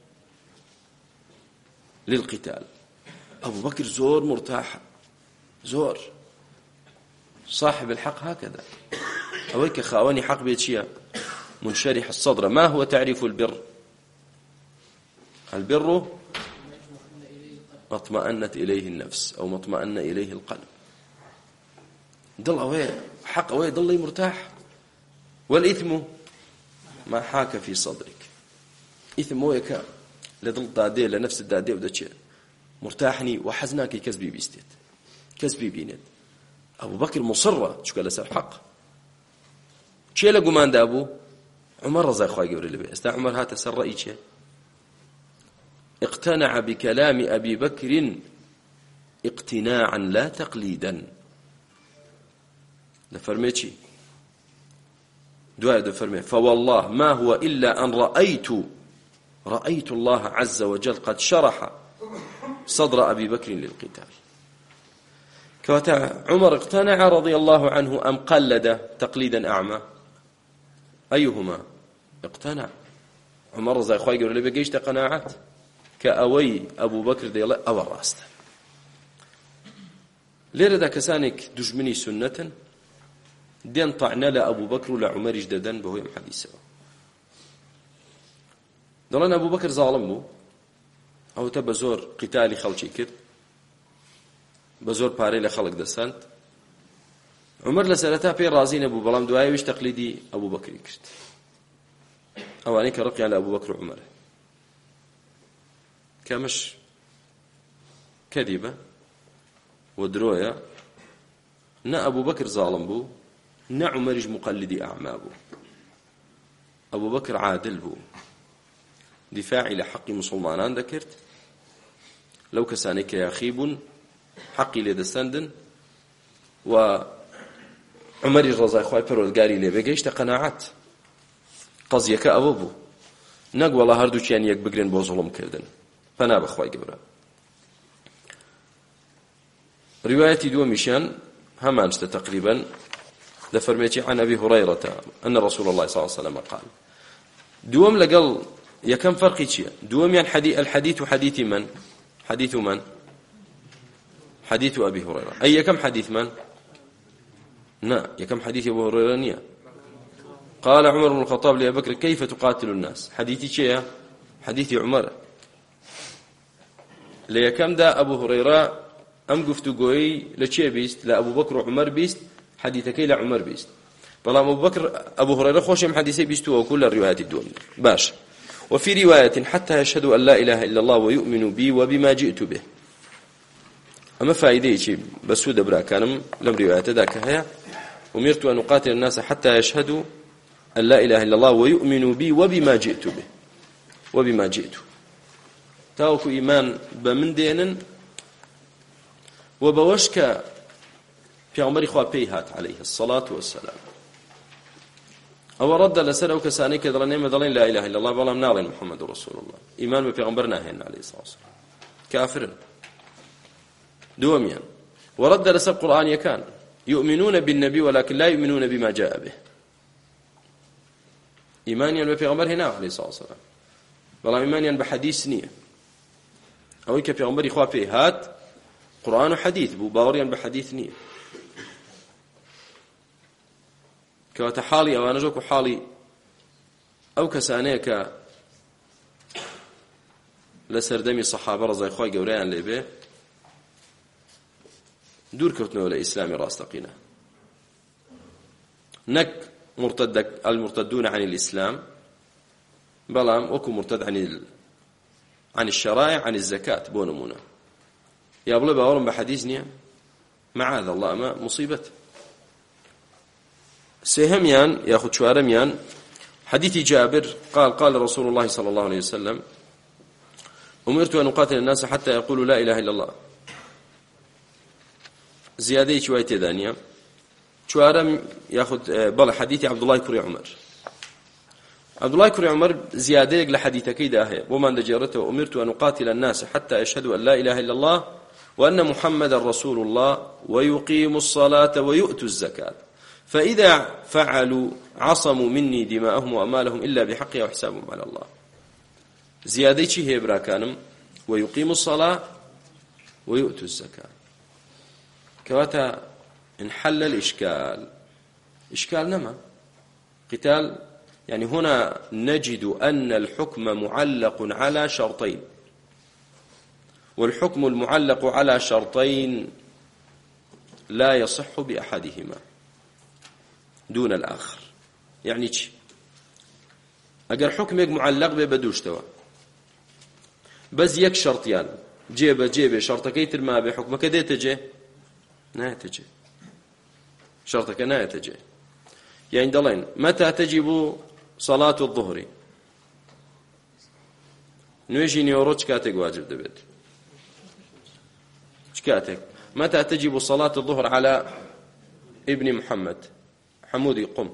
للقتال أبو بكر زور مرتاح زور صاحب الحق هكذا أويك خاوني حق بيتشيا منشرح الصدر ما هو تعريف البر البر ما اطمأنت إليه النفس أو ما اطمأن إليه القلب ضل أوي حق أوي ضل مرتاح والإثم ما حاك في صدرك إثم ويك لضل دادي لنفس الدادي ودتشي مرتاحني وحزناك كسبي بيستيت كسبي بينت أبو بكر مصرة شو قال سر حق شيء لقمان ده أبو عمر رضي الله عنه اللي بيست عمر هات سر رأي شيء اقتنع بكلام أبي بكر اقتناعا لا تقليدا لفرميتشي دعاء دفرمي فوالله ما هو إلا أن رأيت الله عز وجل قد شرح صدر أبي بكر للقتال كواتا عمر اقتنع رضي الله عنه أم قلد تقليدا أعمى أيهما اقتنع عمر رضي الله عنه اللي بقيش قناعات كأوي أبو بكر دي الله أو الراست ليردا كسانك دجمني سنة دين طعنا لأبو بكر ولعمر جددا بهو يوم حديثه دلان أبو بكر ظالم بو أو تبا زور قتالي خلشي كد بزور باري لخلق دستانت عمر لسالتا بي رازين أبو بلام دعاية ويش تقليدي أبو بكر يكرت أواني كرقي على أبو بكر وعمر كامش كذبة ودروية نا أبو بكر ظالم بو نا عمرج مقلدي أعمى بو أبو بكر عادل بو دفاعي لحق مسلمانان ذكرت لو كسانك يخيب حقي لدستندن وعمر الرضا خوي پروردگاری لی بگیشت قناعت قضیه که او بو نگ والله هر دو چیان یک بگرین بو ظلم کردن فنا بخوای گبرا روايتي دو مشان همان تقريبا لفرميتي عن أبي هريرة أن رسول الله صلى الله عليه وسلم قال دوم لقل يا كم فرق شيء دوم يعني الحديث حديث من حديث من حديث أبي هريرة أي كم حديث من يا كم حديث أبو هريرة نية قال عمر بن الخطاب لأبي بكر كيف تقاتل الناس حديث شيء حديث عمر ليا كم دا أبو هريرة أم قفتو قوي لشيء بيست لأبو بكر وعمر بيست حديثك إلى عمر بيست طالما أبو بكر أبو هريرة خوش حديثي بيستوا وكل الروايات الدون باش وفي رواية حتى يشهد أن لا إله إلا الله ويؤمن بي وبما جئت به أما فائدة شيء بسود برا كانم لم روايات ذاك هي أمرت أن أقاتل الناس حتى يشهدوا أن لا إله إلا الله ويؤمنوا بي وبما جئت به وبما جئت تاوكو إيمان بمن دينن وبوشك پیامبری خوا پێی هات عليه الصلاة والسلام ئەوە ڕەدە لەسەر ئەو کەسانەی کە دەڵێن ئێمە دەڵێن لا إله إلا الله بەڵام ناڵێن محەممەد رسول الله ئیمان بە پێغەمبەر ناهێن عليه الصلاة والسلام كافرن دووەمیان وەڕەدە لەسەر قورئانیەکان يؤمنون بالنبي ولكن لا يؤمنون بما جاء به إيمانيا بپیغمبر هنا عليه الصلاة والسلام بەڵام إيمانيا بحديث نییە ئەوەی کە پێغمبەری خوا پێی هات قورئان و حەدیث بوو باوەڕیان بە حەدیث نییە کەواتە حاڵی ئەوانە وەکو حاڵی ئەو کەسانەیە کە لە سەردەمی سەحابە ڕەزای خوای گەورەیان لێبێ دوورکەوتنەوە لە ئیسلامی ڕاستەقینە نەک المرتدون عن الإسلام بەڵام وەکو مرتد عن الشرائع عن الزكاة بۆ نمونە یا بڵێ باوەڕم بە حەدیث نییە معاذ الله ئەمە مصیبەت سێهەمیان یاخود چوارەمیان حديث جابر قال رسول الله صلى الله عليه وسلم أمرت أن أقاتل الناس حتى يقولوا لا إله إلا الله زيادة شوية دانية شوارم ياخذ بل حديث عبد الله كري عمر عبد الله كري عمر زيادة لحديث كيدا هي ومن دجرته أمرت أن أقاتل الناس حتى يشهدوا أن لا إله إلا الله وأن محمد رسول الله ويقيموا الصلاة ويؤتوا الزكاة فإذا فعلوا عصموا مني دماءهم وأمالهم إلا بحقها وحسابهم على الله زيادة شيء هي براكانم ويقيموا الصلاة ويؤتوا الزكاة كواتا انحل الإشكال إشكال نما قتال يعني هنا نجد أن الحكم معلق على شرطين والحكم المعلق على شرطين لا يصح بأحدهما دون الآخر يعني چی اگر حكمك معلق به بدوشتوا بس يك شرطيان جيب شرطك ترما به حكمك ديتجه ناتجه شرطك ناتجه يعني دلين متى تجب صلاة الظهر نويجي نيورو كاتك واجب دبت كاتك متى تجب صلاة الظهر على ابن محمد حمودي قم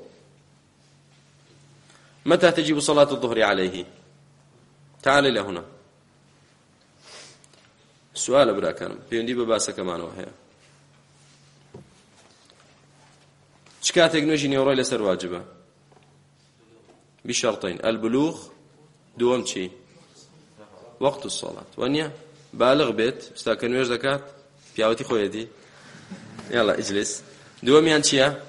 متى تجب صلاة الظهر عليه تعال إلى هنا السؤال براكان بيندي بباسة كمان وهي شكاتك نوجي نيورو لسر واجبة بشرطين البلوغ دوم شي وقت الصلاة وانيا بالغ بيت استاكن ويش زكاة بياوتي خويدي يلا اجلس دوم يانشيا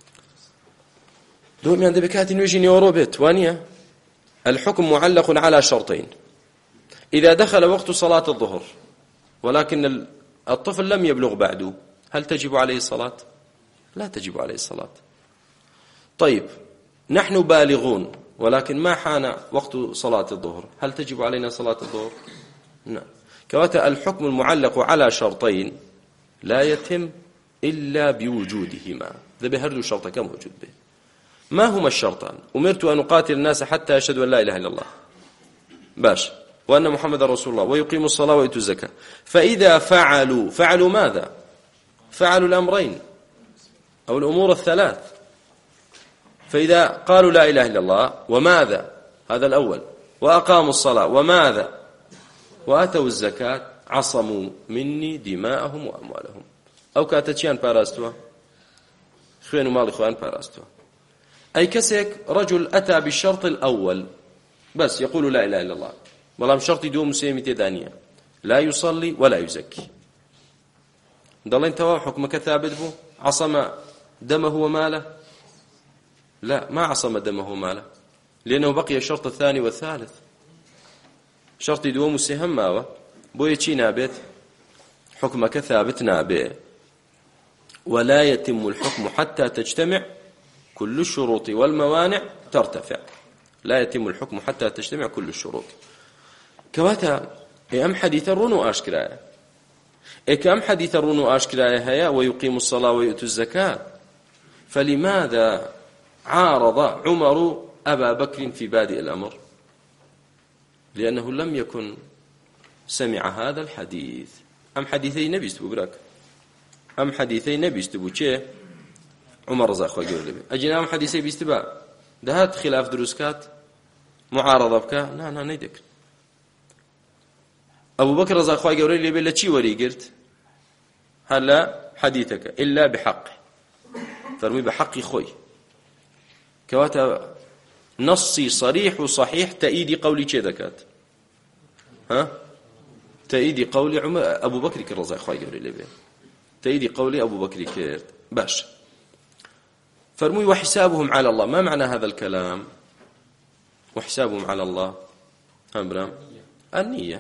دوم عند بكاتي نوجي نيورو بيت وانيا الحكم معلق على شرطين إذا دخل وقت صلاة الظهر ولكن الطفل لم يبلغ بعده هل تجب عليه الصلاة؟ لا تجب عليه الصلاة. طيب نحن بالغون ولكن ما حان وقت صلاة الظهر هل تجب علينا صلاة الظهر؟ نعم. كواتا الحكم المعلق على شرطين لا يتم إلا بوجودهما ذا بهردو شرط كم موجود به ما هما الشرطان أمرت أن أقاتل الناس حتى يشهدوا أن لا إله إلا الله باش وأن محمد رسول الله ويقيموا الصلاة ويؤتوا الزكاة فإذا فعلوا ماذا فعلوا الأمرين أو الأمور الثلاث فإذا قالوا لا إله إلا الله وماذا هذا الأول وأقاموا الصلاة وماذا وآتوا الزكاة عصموا مني دماءهم وأموالهم أو كاتتشيان باراستوا خوين مال إخوان باراستوا أي كسك رجل أتى بالشرط الأول بس يقول لا إله إلا الله والله شرط دوم سيمي تدانية لا يصلي ولا يزكي ضلين توا حكمك ثابت بو عصم دمه وماله لا ما عصم دمه وماله لأنه بقي الشرط الثاني والثالث شرط دوم سهم ماوه بو يتشي نابت حكمك ثابت نابت ولا يتم الحكم حتى تجتمع كل الشروط والموانع ترتفع لا يتم الحكم حتى تجتمع كل الشروط كواتا أم حديث الرنو أشكرايا كم حديث الرنو أشكرايا هيا ويقيم الصلاة ويؤتوا الزكاة فلماذا عارض عمر أبا بكر في بادئ الأمر لأنه لم يكن سمع هذا الحديث أم حديثي نبي استبراك أم حديثي نبيست بوشي عمر رضا خواه قول لبي أجينا أم حديثي بيست با دهات خلاف دروسكات معارضة بك نا نيدك أبو بكر رضا خواه قول لبي لچي وري قرت هلا حديثك إلا بحق فرمي بحق خوي كواتا نصي صريح وصحيح تأييدي قولي چه دكات تأييدي قولي أبو بكر كرزا خواه قول لبي تأييدي قولي أبو بكر كرت باش فرمي وحسابهم على الله ما معنى هذا الكلام وحسابهم على الله أمرام النية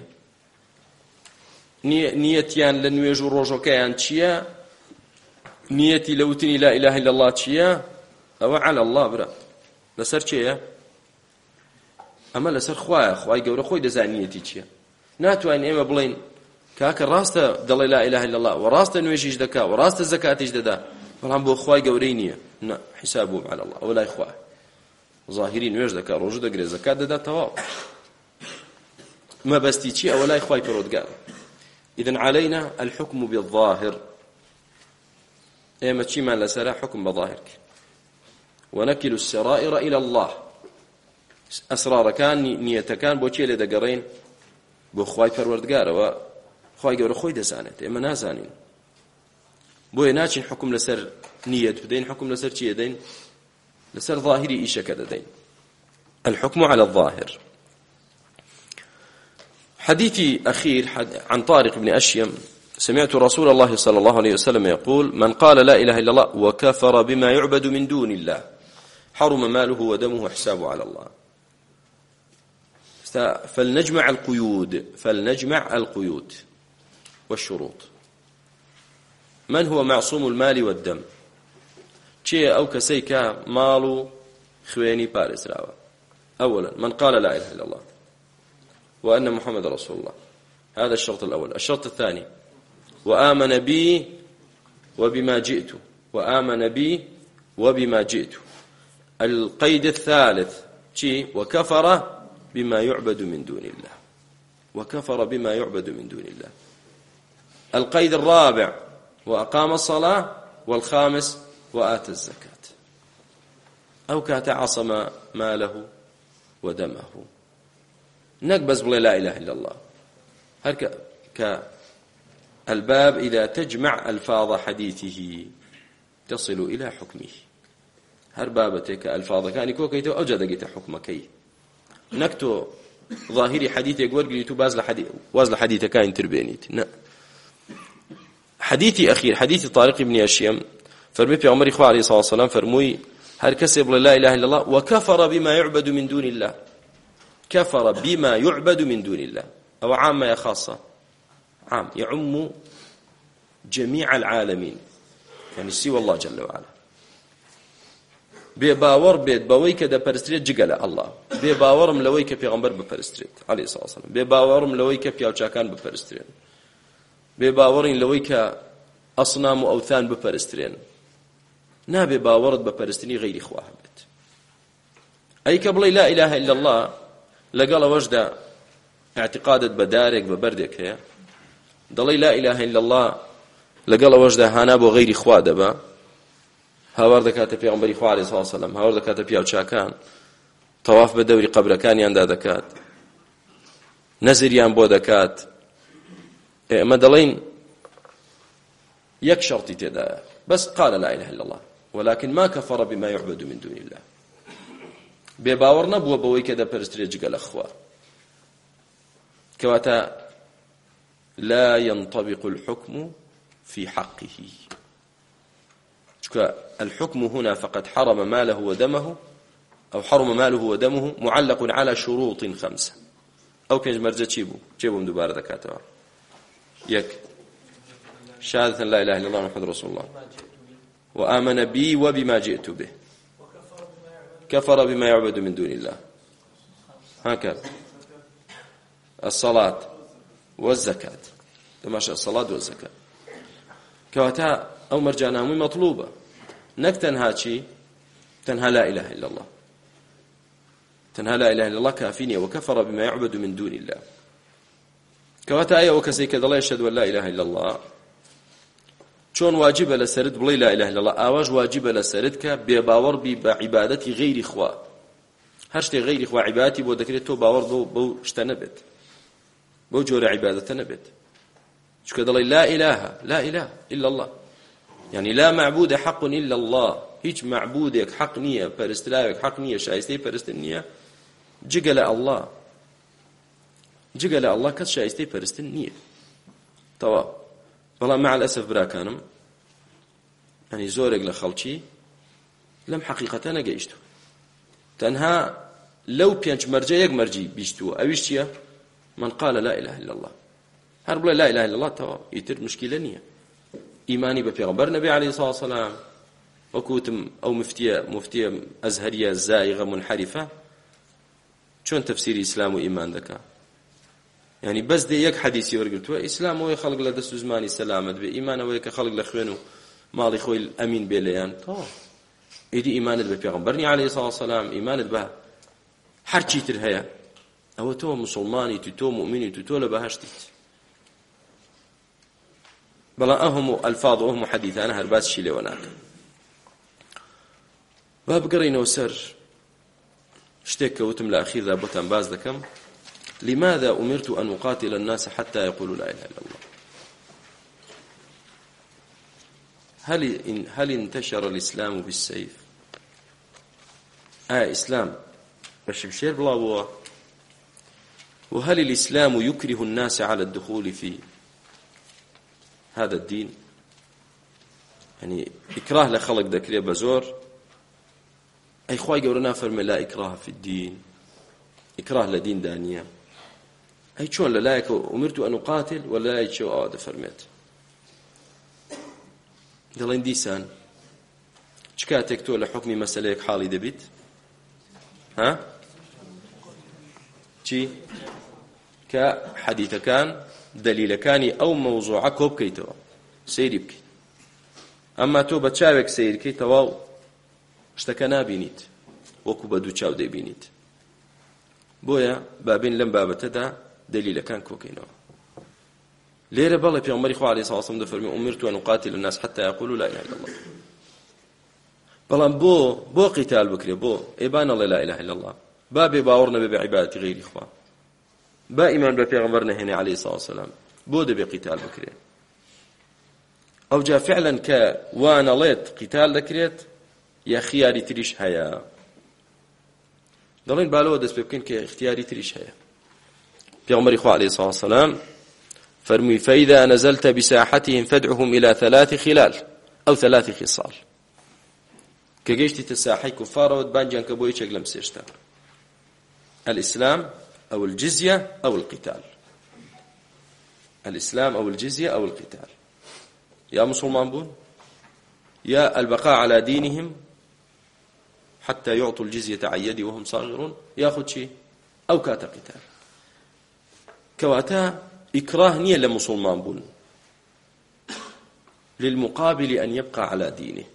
نيتيان لنويجو روجوكيان تشيا نيتي لوتني لا إله إلا الله تشيا أو على الله برا لسر تشيا أما لسر خواي قورا خوي دزانيتي تشيا ناتوان إما بلين كاك راستا دل لا إله إلا الله وراستا نويجيش دكا وراستا الزكاتيش ددا بلان بو خواي قورينية نا حسابهم على الله ولا إخواه ظاهرين نويج دكا روجو دقري زكاة ددا تواب ما بستي تشيا ولا إخواي برودقال إذن علينا الحكم بالظاهر إما تشي ما لسرا حكم بظاهرك ونكل السرائر إلى الله أسرار كان نية كان بوشي لدقرين بخواي پروردگار وخواي قور خوي دزانت إما نازانين بوي ناچين حكم لسر نية بدين حكم لسر چي دين لسر ظاهري إيشا كده دين الحكم على الظاهر حديثي أخير عن طارق بن أشيم سمعت رسول الله صلى الله عليه وسلم يقول من قال لا إله إلا الله وكفر بما يعبد من دون الله حرم ماله ودمه وحسابه على الله فلنجمع القيود والشروط من هو معصوم المال والدم چه أو كسيكا مالو خويني بارس راوة أولا من قال لا إله إلا الله وأن محمد رسول الله هذا الشرط الأول الشرط الثاني وآمن بي وبما جئت القيد الثالث وكفر بما يعبد من دون الله القيد الرابع وأقام الصلاة والخامس وآتى الزكاة أو كاتعصم ماله ودمه نقبز بلا لا إله إلا الله الباب إذا تجمع ألفاظ حديثه تصل إلى حكمه هر بابتك ألفاظ كان كوكيتو أو جدقيت حكمكي نكتو ظاهري حديثك ورقليتو واز حديثك كاين تربينيت حديثي أخير حديث طارق بن أشيم فرمي في عمر إخوة عليه الصلاة والسلام فرموي هر كسب لا إله إلا الله وكفر بما يعبد من دون الله كفر بما يعبد من دون الله أو عامة يا خاصة عام يعم جميع العالمين يعني سوى الله جل وعلا بباور بيت بويك دا برستريت جگل الله بباورم لويك پیغمبر بپرستريت عليه الصلاة والسلام بباورم لويك پیاوچاکان بپرسترين بباورين لويك أصنام وأوثان بپرسترين نا بباورد بپرستني غير إخواه بيت أي كبلي لا إله إلا الله لقال وجد اعتقادت بدارك ببردك هي ضلي لا إله إلا الله لقال وجد هانا بو غير إخواه دبا هاور دكات پیغمبر إخواه عليه الصلاة والسلام هاور دكات پیاوچاکان طواف بدوري قبركان ياندا دكات نزر يان بو دكات ما دلين يك شرطي تدا بس قال لا إله إلا الله ولكن ما كفر بما يعبد من دون الله بباورنا بو بوي كذا برستريج قال أخوة كواتا لا ينطبق الحكم في حقه الحكم هنا فقد حرم ماله ودمه أو حرم ماله ودمه معلق على شروط 5 أو كنج مرجع تشيبو مدبار دكاتوا يك شهادة لا إله إلا الله محمد رسول الله وآمن بي وبما جئت به كفر بما يعبد من دون الله هكذا الصلاة والزكاة تماشى الصلاة والزكاة كواتا أو مرجعنا مطلوبة نكتنها شيء تنهى لا إله إلا الله تنهى لا إله إلا الله كافيني وكفر بما يعبد من دون الله كواتا آية وكسي كذا لا يشهد أن لا إله إلا الله چۆن واجبە لەسەرت بڵێ لا إله إلا الله ئاواش واجبە لەسەرت کە بێباوەڕ بی بە عیبادەتی غەیری خوا هەر شتێک غەیری خوا عیبادەتی بۆ دەکرێت تۆ باوەڕ بەو شتە نەبێت بەو جۆرە عیبادەتە نەبێت چونکە دەڵێ لا إله إلا الله يعني لا معبود حق إلا الله هیچ معبودێک حق نییە پەرستراوێک حق نییە شایستەی پەرستن نییە جگە لە الله کەس شایستەی پەرستن نییە تەواو بەڵام مع الأسف براکانم يعني زۆرێک لە خەڵکی لەم حەقیقەتە نەگەیشتووە تەنها لەو پێنج مەرجە یەک مەرجی بیستووە ئەویش چییە من قال لا إله إلا الله هەر بڵێ لا إله إلا الله تەواو ئیتر مشکلە نییە ئیمانی بە پێغەمبەر نەبی عەلەیهی سڵاو وسەلام وەکوتم ئەو مفتیە ئەزهەریە زایغە منحەریفە چۆن تەفسیری ئیسلام و ئیمان دەکا يعني بەس دێ یەک حەدیسی وەرگرتووە ئیسلام ئەوەیە خەڵک لە دەست و زمانی سەلامەت بێ ئیمان ئەوەیە کە خەڵک لە خوێن و ماڵی خۆی ئەمین بێ لەیان تەواو ئیدی ئیمانت بە پێغەمبەرنی عەلەیهی سڵاو وسەلام ئیمانت بە هەر چیتر هەیە ئەوە تۆ موسڵمانیت و تۆ موئمنیت و تۆ لە بەهەشتیت بەڵام ئەهم و ئەلفاظ و ئەهم و حەدیثانە هەر باسیشی لێوە ناکەن با بگەڕێینەوە سەر شتێک کە وتم لە ئەخیردا بۆتان باز دەکەم لماذا أمرت أن أقاتل الناس حتى يقولوا لا إله إلا الله هل انتشر الإسلام بالسيف إسلام بشمشير بلا بوا وهل الإسلام يكره الناس على الدخول في هذا الدين يعني إكراه لخلق ذكريا بزور أي خواهي قولنا فرمي لا إكراه في الدين إكراه لدين دانية أي شون لا أمرت أن أقاتل ولا يشو أواد فرميت دلين ديسان شكاتك تولى حكمي مسألة حالي دبيت ها شي كحديث كان دليل كاني أو موضوع كوب كيتوا سيري بكي أما تو بتشاوك سير كي تواو اشتكنا بينيت وكو بدو تشاو دي بينيت بويا بابين لم بابتدا دليل كان كوكينوا ليرة بالله في عمر إخوة عليه الصلاة والسلام فرمي أمرت أن أقاتل الناس حتى يقولوا لا إله إلا الله بلان بو قتال بكري بو إبان الله لا إله إلا الله بابي باورنا بعبادة غير إخوة با إيمان بپیغمبرنا هنا عليه الصلاة والسلام بو دبي قتال بكري أو جاء فعلا كوانا ليت قتال دكريت يا خياري تريش هيا دلين بالو دس بكين كاختياري تريش هيا پیغمبر إخوة عليه الصلاة والسلام فرمي فإذا نزلت بساحتهم فادعهم إلى 3 خلال أو 3 خصال كجيشتي تساحي كفار ودبانجان كبوي شغلم سيشتا الإسلام أو الجزية أو القتال الإسلام أو الجزية أو القتال يا مسلمان بون يا البقاء على دينهم حتى يعطوا الجزية عن يد وهم صاغرون ياخذ شيء أو كاتا قتال كواتا إكراه نية لمسلمان بون للمقابل أن يبقى على دينه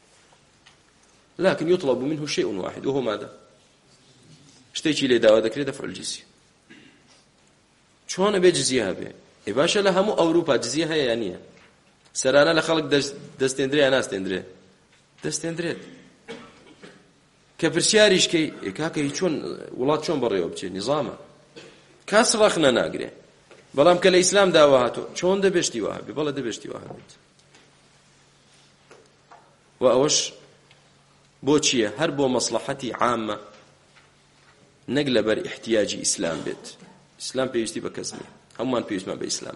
لكن يطلب منه شيء واحد وهو ماذا اشتيكي لي دعوة ذكري دفع الجزية شون بجزيها به إباشا لها مو أوروبا جزيها يعني سرانا لخلق دستندري أنا استندري دستندري كبرشياريش كي كاكا شون ولاد شون بريو بچي نظامه كاسرخنا ناقري بلام كلا إسلام دعواتو شون دبشتي وهابي بلا دبشتي وهابي وأوش بوچيه هر بو مصلحتي عامة نقل بر احتياجي إسلام بيت إسلام بيشتي بكزني همان بيشتي بإسلام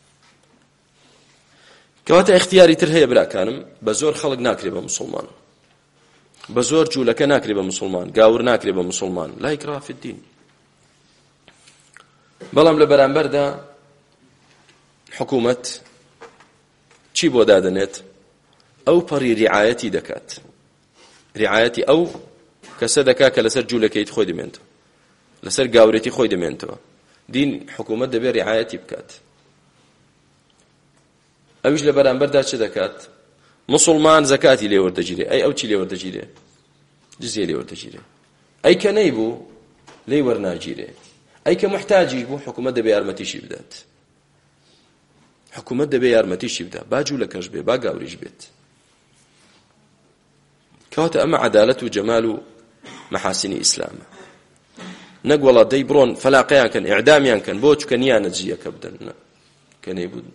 كواتا اختياري ترهي برا كانم بزور خلق ناكري بمسلمان بزور جولك ناكري بمسلمان قاور ناكري بمسلمان لا إكراه في الدين بلام لبرانبر دا حكومة چی بۆ دادنێت ئەو پەڕی ڕعایەتی دەکات ڕعایەتی ئەو کەسە دەکا کە لەسەر جوولەکەیت خۆی دەمێنێتەوە لەسەر گاورێتی خۆی دەمێنێتەوە دین حکومەت دەبێت ڕعایەتی بکات ئەویش لە بەرامبەردا چ دەکات مسلمان زەکاتی لێ وەردەگیرێ ئەی ئەو چی لێ وەردەگیرێ جزیە لێ وەردەگیرێ ئەی کە نەیبوو لێی وەرناگیرێ ئەی کە محتاجیش بوو حکومەت دەبێت یارمەتیشی بدات حکومەت دەبێ یارمەتیشی بدا، با جوولەکەش بێ، با گاوریش بێت. کەواتە ئەمە عەدالەت و جەمال و مەحاسینی ئیسلامە. نەک وەڵا دەی بڕۆن فەلاقەیان کەن، ئیعدامیان کەن بۆ چکە نیانە جیەکە بدەن، کە نەیبوون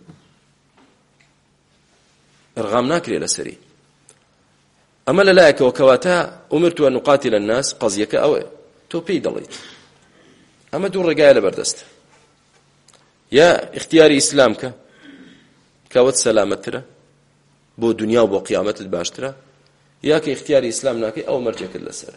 ئەرغام ناکرێ لەسەری. ئەمە لەلایەکەوە کەواتە ئومرتو ئەن نوقاتیل الناس قەزیەکە ئەوەیە، تۆ پێی دەڵێیت ئەمە دوو ڕێگایە لەبەردەستە، یا اختیاری ئیسلام کە کەوت سەلامەتترە بۆ دنیا و بۆ قیامەتت باشترە، یا کە اختیاری ئیسلام ناکەی ئەو مەرجەکەت لەسەرە.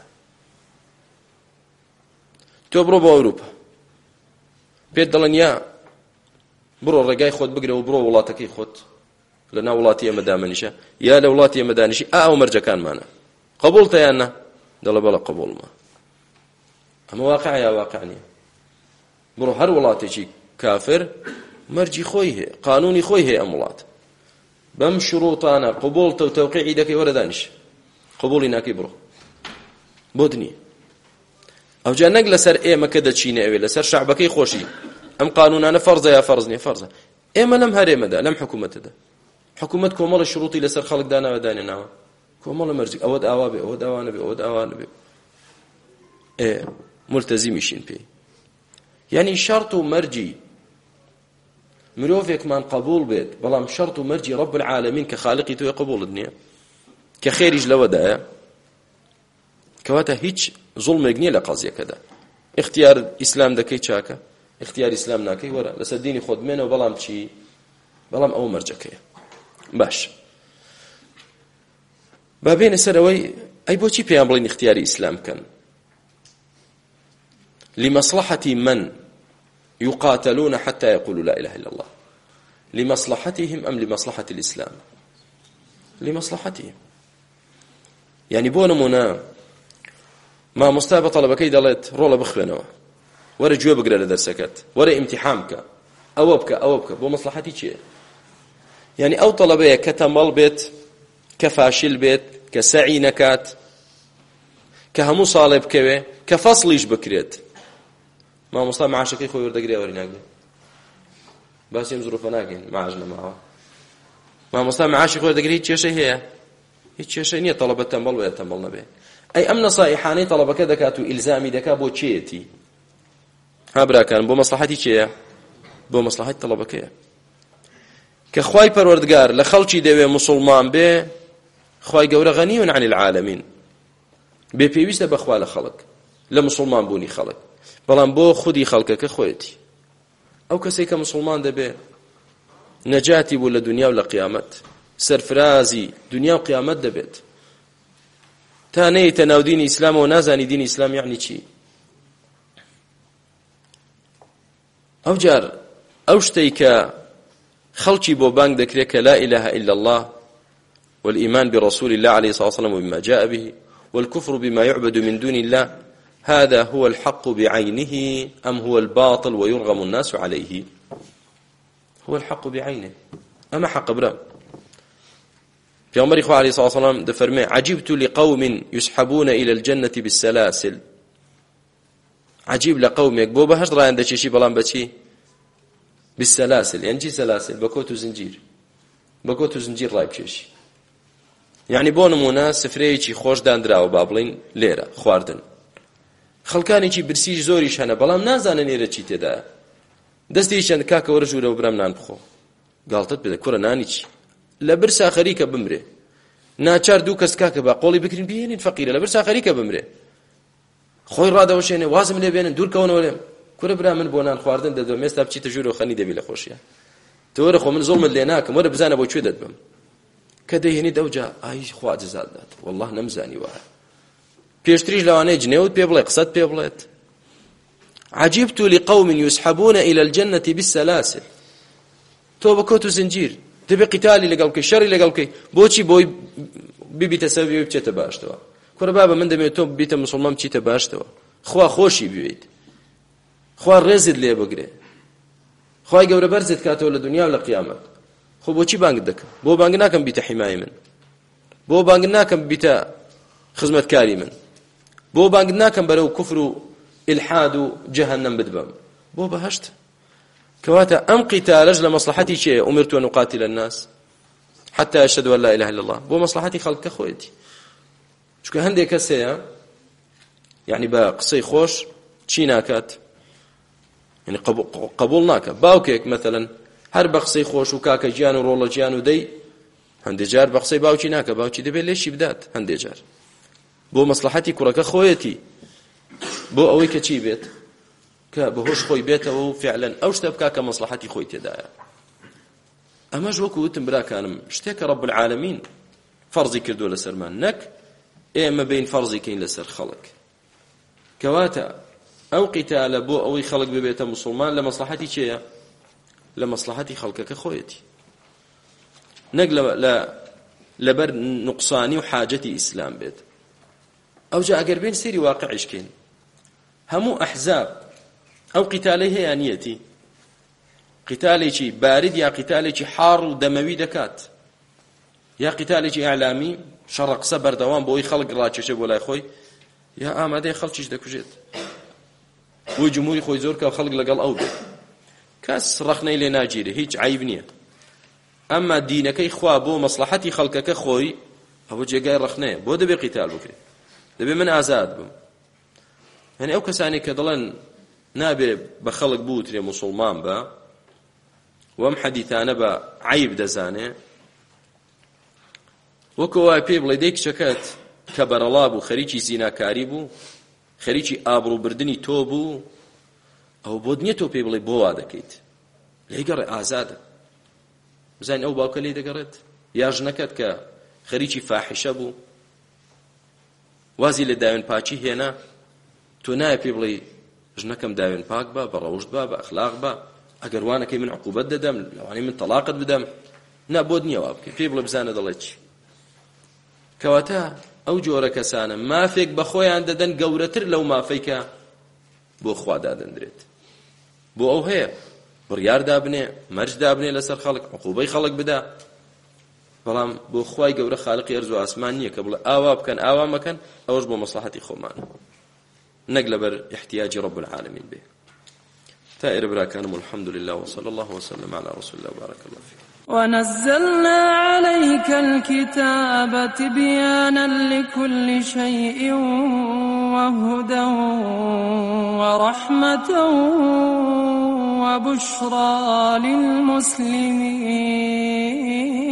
تۆ بڕۆ بۆ ئەوروپا پێت دەڵێن یا بڕۆ ڕێگای خۆت بگرە و بڕۆ وڵاتەکەی خۆت لە ناو وڵاتی ئێمە دامەنیشە، یا لە وڵاتی ئێمە دانیشی ئەو مەرجەکانمانە، قبوڵتە یان نا؟ دەڵێ بەڵێ قبوڵمە. ئەمە واقع یا واقع نییە؟ بڕۆ هەر وڵاتێکی کافر مەرجی خۆی هەیە، قانونی خۆی هەیە ئەم وڵات، بەم شروطانە قبوڵتە و تەوقیعی دەکەی وەرە دانیش، قبوڵی ناکەی بڕۆ بۆ دنیا. ئەوجا نەک لەسەر ئێمە کە دەچینە ئەوێ لەسەر شعبەکەی خۆشی ئەم قانونانە فەرزە یا فەرز نییە؟ فەرزە. ئێمە لەم هەرێمەدا لەم حکوومەتەدا حکوومەت کۆمەڵی شروطی لەسەر خەڵک داناوە دانێناوە، کۆمەڵە مەرجی ئەوەت ئاوا بێ، ئەوەت ئاوانە بێ، ئەوەت ئاوانە بێ، ملتەزیمیشین پێی. یعنی شەرط و مەرجی مرۆڤێکمان قبول بێت، بەڵام شەرط و مەرجی رب العالمین کە خالقی تۆی قبولت نییە، کە خێریش لەوەدایە، کەواتە هیچ زوڵمێک نییە لە قەزیەکەدا. اختیار ئیسلام دەکەی چاکە، اختیار ئیسلام ناکەی وەرە لەسەر دینی خۆت بمێنەوە، بەڵام چی؟ بەڵام ئەوە مەرجەکەیە. باش با بێنە سەر ئەوەی ئەی بۆچی پێیان بڵین اختیاری ئیسلام کەن؟ لمصلحة من يقاتلون حتى يقولوا لا إله إلا الله، لمصلحتهم أم لمصلحة الإسلام؟ لمصلحتهم. يعني بۆ نمونە مامۆستا بە تەڵەبەکەی دەڵێت ڕۆڵە بخوێنەوە، وەرە گوێ بگرە لە دەرسەکەت، وەرە ئیمتیحان بکە، ئەوە بکە ئەوە بکە، بۆ مەسلحەتی چییە؟ يعني ئەو تەڵەبەیە کە تەمەڵ بێت، کە فاشل بێت، کە سەعی نەکات، کە هەموو ساڵێ بکەوێ، کە فەسڵیش بکرێت، مامۆستا معاشەکەی خۆی وەردەگرێ وەری ناگرێ؟ باسی ئەم زروفە ناکەین، معاش نەماوە، مامۆستا معاشی خۆی وەردەگرێ هیچ کێشەی هەیە؟ هیچ کێشەی نییە تەڵەبە تەمبەڵ بێت تەمبەڵ نەبێ. ئەی ئەم نەسائحانەی تەڵەبەکە دەکات و ئیلزامی دەکات بۆ چێتی؟ ها براکان بۆ مەسلحەتی چێیە؟ بۆ مەسلحەتی تەڵەبەکەیە. کە خوای پەروەردگار لە خەڵکی دەوێ موسڵمان بێ، خوای گەورە غەنیون عن العالمین، بێپێویستە بەخوا لە خەڵک، لە موسڵمان بوونی خەڵک، بەڵام بۆ خودی خەڵکەکە خۆیەتی. ئەو کەسێک کە موسڵمان دەبێ نەجاتی بوو لە دنیا و لە قیامەت، سەرفرازی دنیا و قیامەت دەبێت. تا نەیتە ناو دینی ئیسلام و نازانی دینی ئیسلام یعنی چی؟ ئەو جار ئەو شتەی کە خەڵکی بۆ بانگ دەکرێت کە لا إله إلا الله والإيمان برسول الله عليه الصلاة والسلام وبما جاء به والكفر بما يعبد من دون الله، هذا هو الحق بعينه أم هو الباطل ويرغم الناس عليه؟ هو الحق بعينه. أما حق برام في عمر إخوة عليه الصلاة والسلام دفرمي عجبت لقوم يسحبون إلى الجنة بالسلاسل. عجيب لقوم يكبو بهش رأيان دا شي بلان بشي بالسلاسل، يعني شي سلاسل؟ بكوت وزنجير، بكوت وزنجير رايب شي. يعني بۆ نمونە سفرەیەکی خۆش دانراوە با بڵین لێرە خواردن، خەڵکانێکی برسیش زۆریش هەنە، بەڵام نازانن ئێرە چی تێدایە، دەستێکیان کاکە وەرە ژوورەوە برام نان بخۆ، گاڵتت بدە کوڕە نانی چی؟ لە برسا خەریکە بمرێ، ناچار دوو کەس کاکە با قۆڵی بکرین بێنین فەقیرە، لە برسا خەریکە بمرێ، خۆی ڕادەوەشێنێ وازم لێ بێنن دوورکەونەوە لێم، کوڕە برا من بۆ نان خواردن دەدەم، ئێستا بچیتە ژوورەوە خەنی دەبی لە خۆشیە، تۆ وەرە خۆ من زوڵمت لێ ناکەم، وەرە بزانە بۆ کوێ دەدبم. کە دەیهێنی دەوجا ئای خوا جەزات دات، والله نەمزانی وایە، پێشتریش لەوانەیە جنێوت پێ بڵێ، قسەت پێ بڵێت. عجبت لقوم يسحبون إلى الجنة بالسلاسل. تۆ بە کۆت و زنجیر دەبێ قیتالی لەگەڵ بکەی، شەڕی لەگەڵ بکەی، بۆچی؟ بۆی ببیتە سەبەبی بچێتە باشتەوە. کوڕە بابە من دەمێت تۆ ببیتە موسڵمان بچیتە باشتەوە، خوا خۆشی بوێیت، خوا ڕێزت لێ بگرێ، خوای گەورە بەرزت کاتەوە لە دنیا و لە قیامەت. خۆ بۆچی بانگت دەکەم؟ بۆ بانگ ناکەم بیتە حیمای من، بۆ بانگ ناکەم بیتە خزمەتکاری من، بۆ بانگ ناکەم بەرەو کوفر و ئیلحاد و جەهەنەم بدبم، بۆ بەهەشت. كواتا أم قتالج لمصلحتي شيء أمرت أن أقاتل الناس حتى أشهد أن لا إله إلا الله بو مصلحتي خلق خويتي شكو هندي كسيا يعني بقصي خوش چی ناکات يعني قبول ناکات باوکێک مثلا هەر بەقسەی خۆش و کاکە گیان و ڕۆڵە گیان و دەی هەندێک جار بەقسەی باوکی ناکە باوکی دەبێت لێشی بدات هەندێک جار بۆ مەسلحەتی کوڕەکە خۆیەتی بۆ ئەوەی کە چی بێت کە بەهۆش خۆی بێتەوە و فعلا ئەو شتە بکا کە مەسلحەتی خۆی تێدایە ئەمەش وەکو وتم براکانم شتێکە رب العالمین فەرزی کردووە لەسەرمان نەک ئێمە بین فەرزی کەین لەسەر خەڵک کەواتە ئەو قیتالە بۆ ئەوەی خەڵک ببێتە موسڵمان لە مەسلحەتی چێیە لە مەسلحەتی خەڵکەکە خۆیەتی نەک لەبەر نوقسانی و حاجەتی ئیسلام بێت ئەوجا ئەگەر بین سێری واقعیشکەین هەموو ئەحزاب ئەو قیتالەی هەیە نیەتی قیتالێکی بارد یا قیتالێکی حاڕ و دەمەوی دەکات یا قیتالێکی ئەعلامی شەڕە قسە بەردەوام بۆ ئەوی خەڵک ڕاکێشێ بۆ لای خۆی یا ئامادەی خەڵکیش دەکوژێت بۆی جمهوری خۆی زۆر کە خەڵک لەگەڵ ئەو بێت کەس ڕەخنەی لێ ناگیرێ هیچ عیب نییە ئەمما دینەکەی خوا بۆ مەسلحەتی خەڵکەکە خۆی ئەوە جێگای ڕەخنەیە بۆ دەبێ قیتال بکرێت دەبێ من ئازاد بم هەنێ ئەو کەسانی کە دەڵێن نابێ بە خەڵک بوترێ موسڵمان بە وەم حەدیثانە بە عیب دەزانێ وەکو وای پێ بڵێ دەی کچەکەت کە بەرەڵا بوو خەریکی زیناکاری بوو خەریکی ئابڕووبردنی تۆ بوو ئەو بۆ نییە تۆ پێ بڵێ بۆ وا دەکەیت لێی گەڕێ ئازادە بزانین ئەو باوکە لێی دەگەڕێت یا ژنەکەت کە خەریکی فاحیشە بوو وازی لە داوێن پاچی هێنا تۆ نایە پێ بڵێ ژنەکەم داوێن پاک بە بەڕەوشت بە بە ئەخلاق بە ئەگەر وانەکەی من عقوبەت دەدەم لەوانەی من تەلاقت بدەم نا بۆ نییە وا بکەی پێی بڵێ بزانە دەڵێ چی کەواتە ئەو جۆرە کەسانە مافێک بە خۆیان دەدەن گەورەتر لەو مافەیکە بۆ خوا دادەندرێت بۆ ئەو هەیە بڕیار دابنێ مەرج دابنێ لەسەر خەڵک عقوبەی خەڵک بدا بەڵام بۆ خوای گەورە خالقی ئەرز و ئاسمان نییە کە بڵێ ئاوا بکەن ئاوا مەکەن ئەوەش بۆ مەسلحەتی خۆمانە نەک لەبەر احتیاجی رب العالمین بێ تا ئێرە براکانم والحمد لله وصلى الله وسلم على رسول الله وبارك الله فيك ونزلنا عليك الكتاب تبيانا لكل شيء وهدى ورحمة وبشرى للمسلمين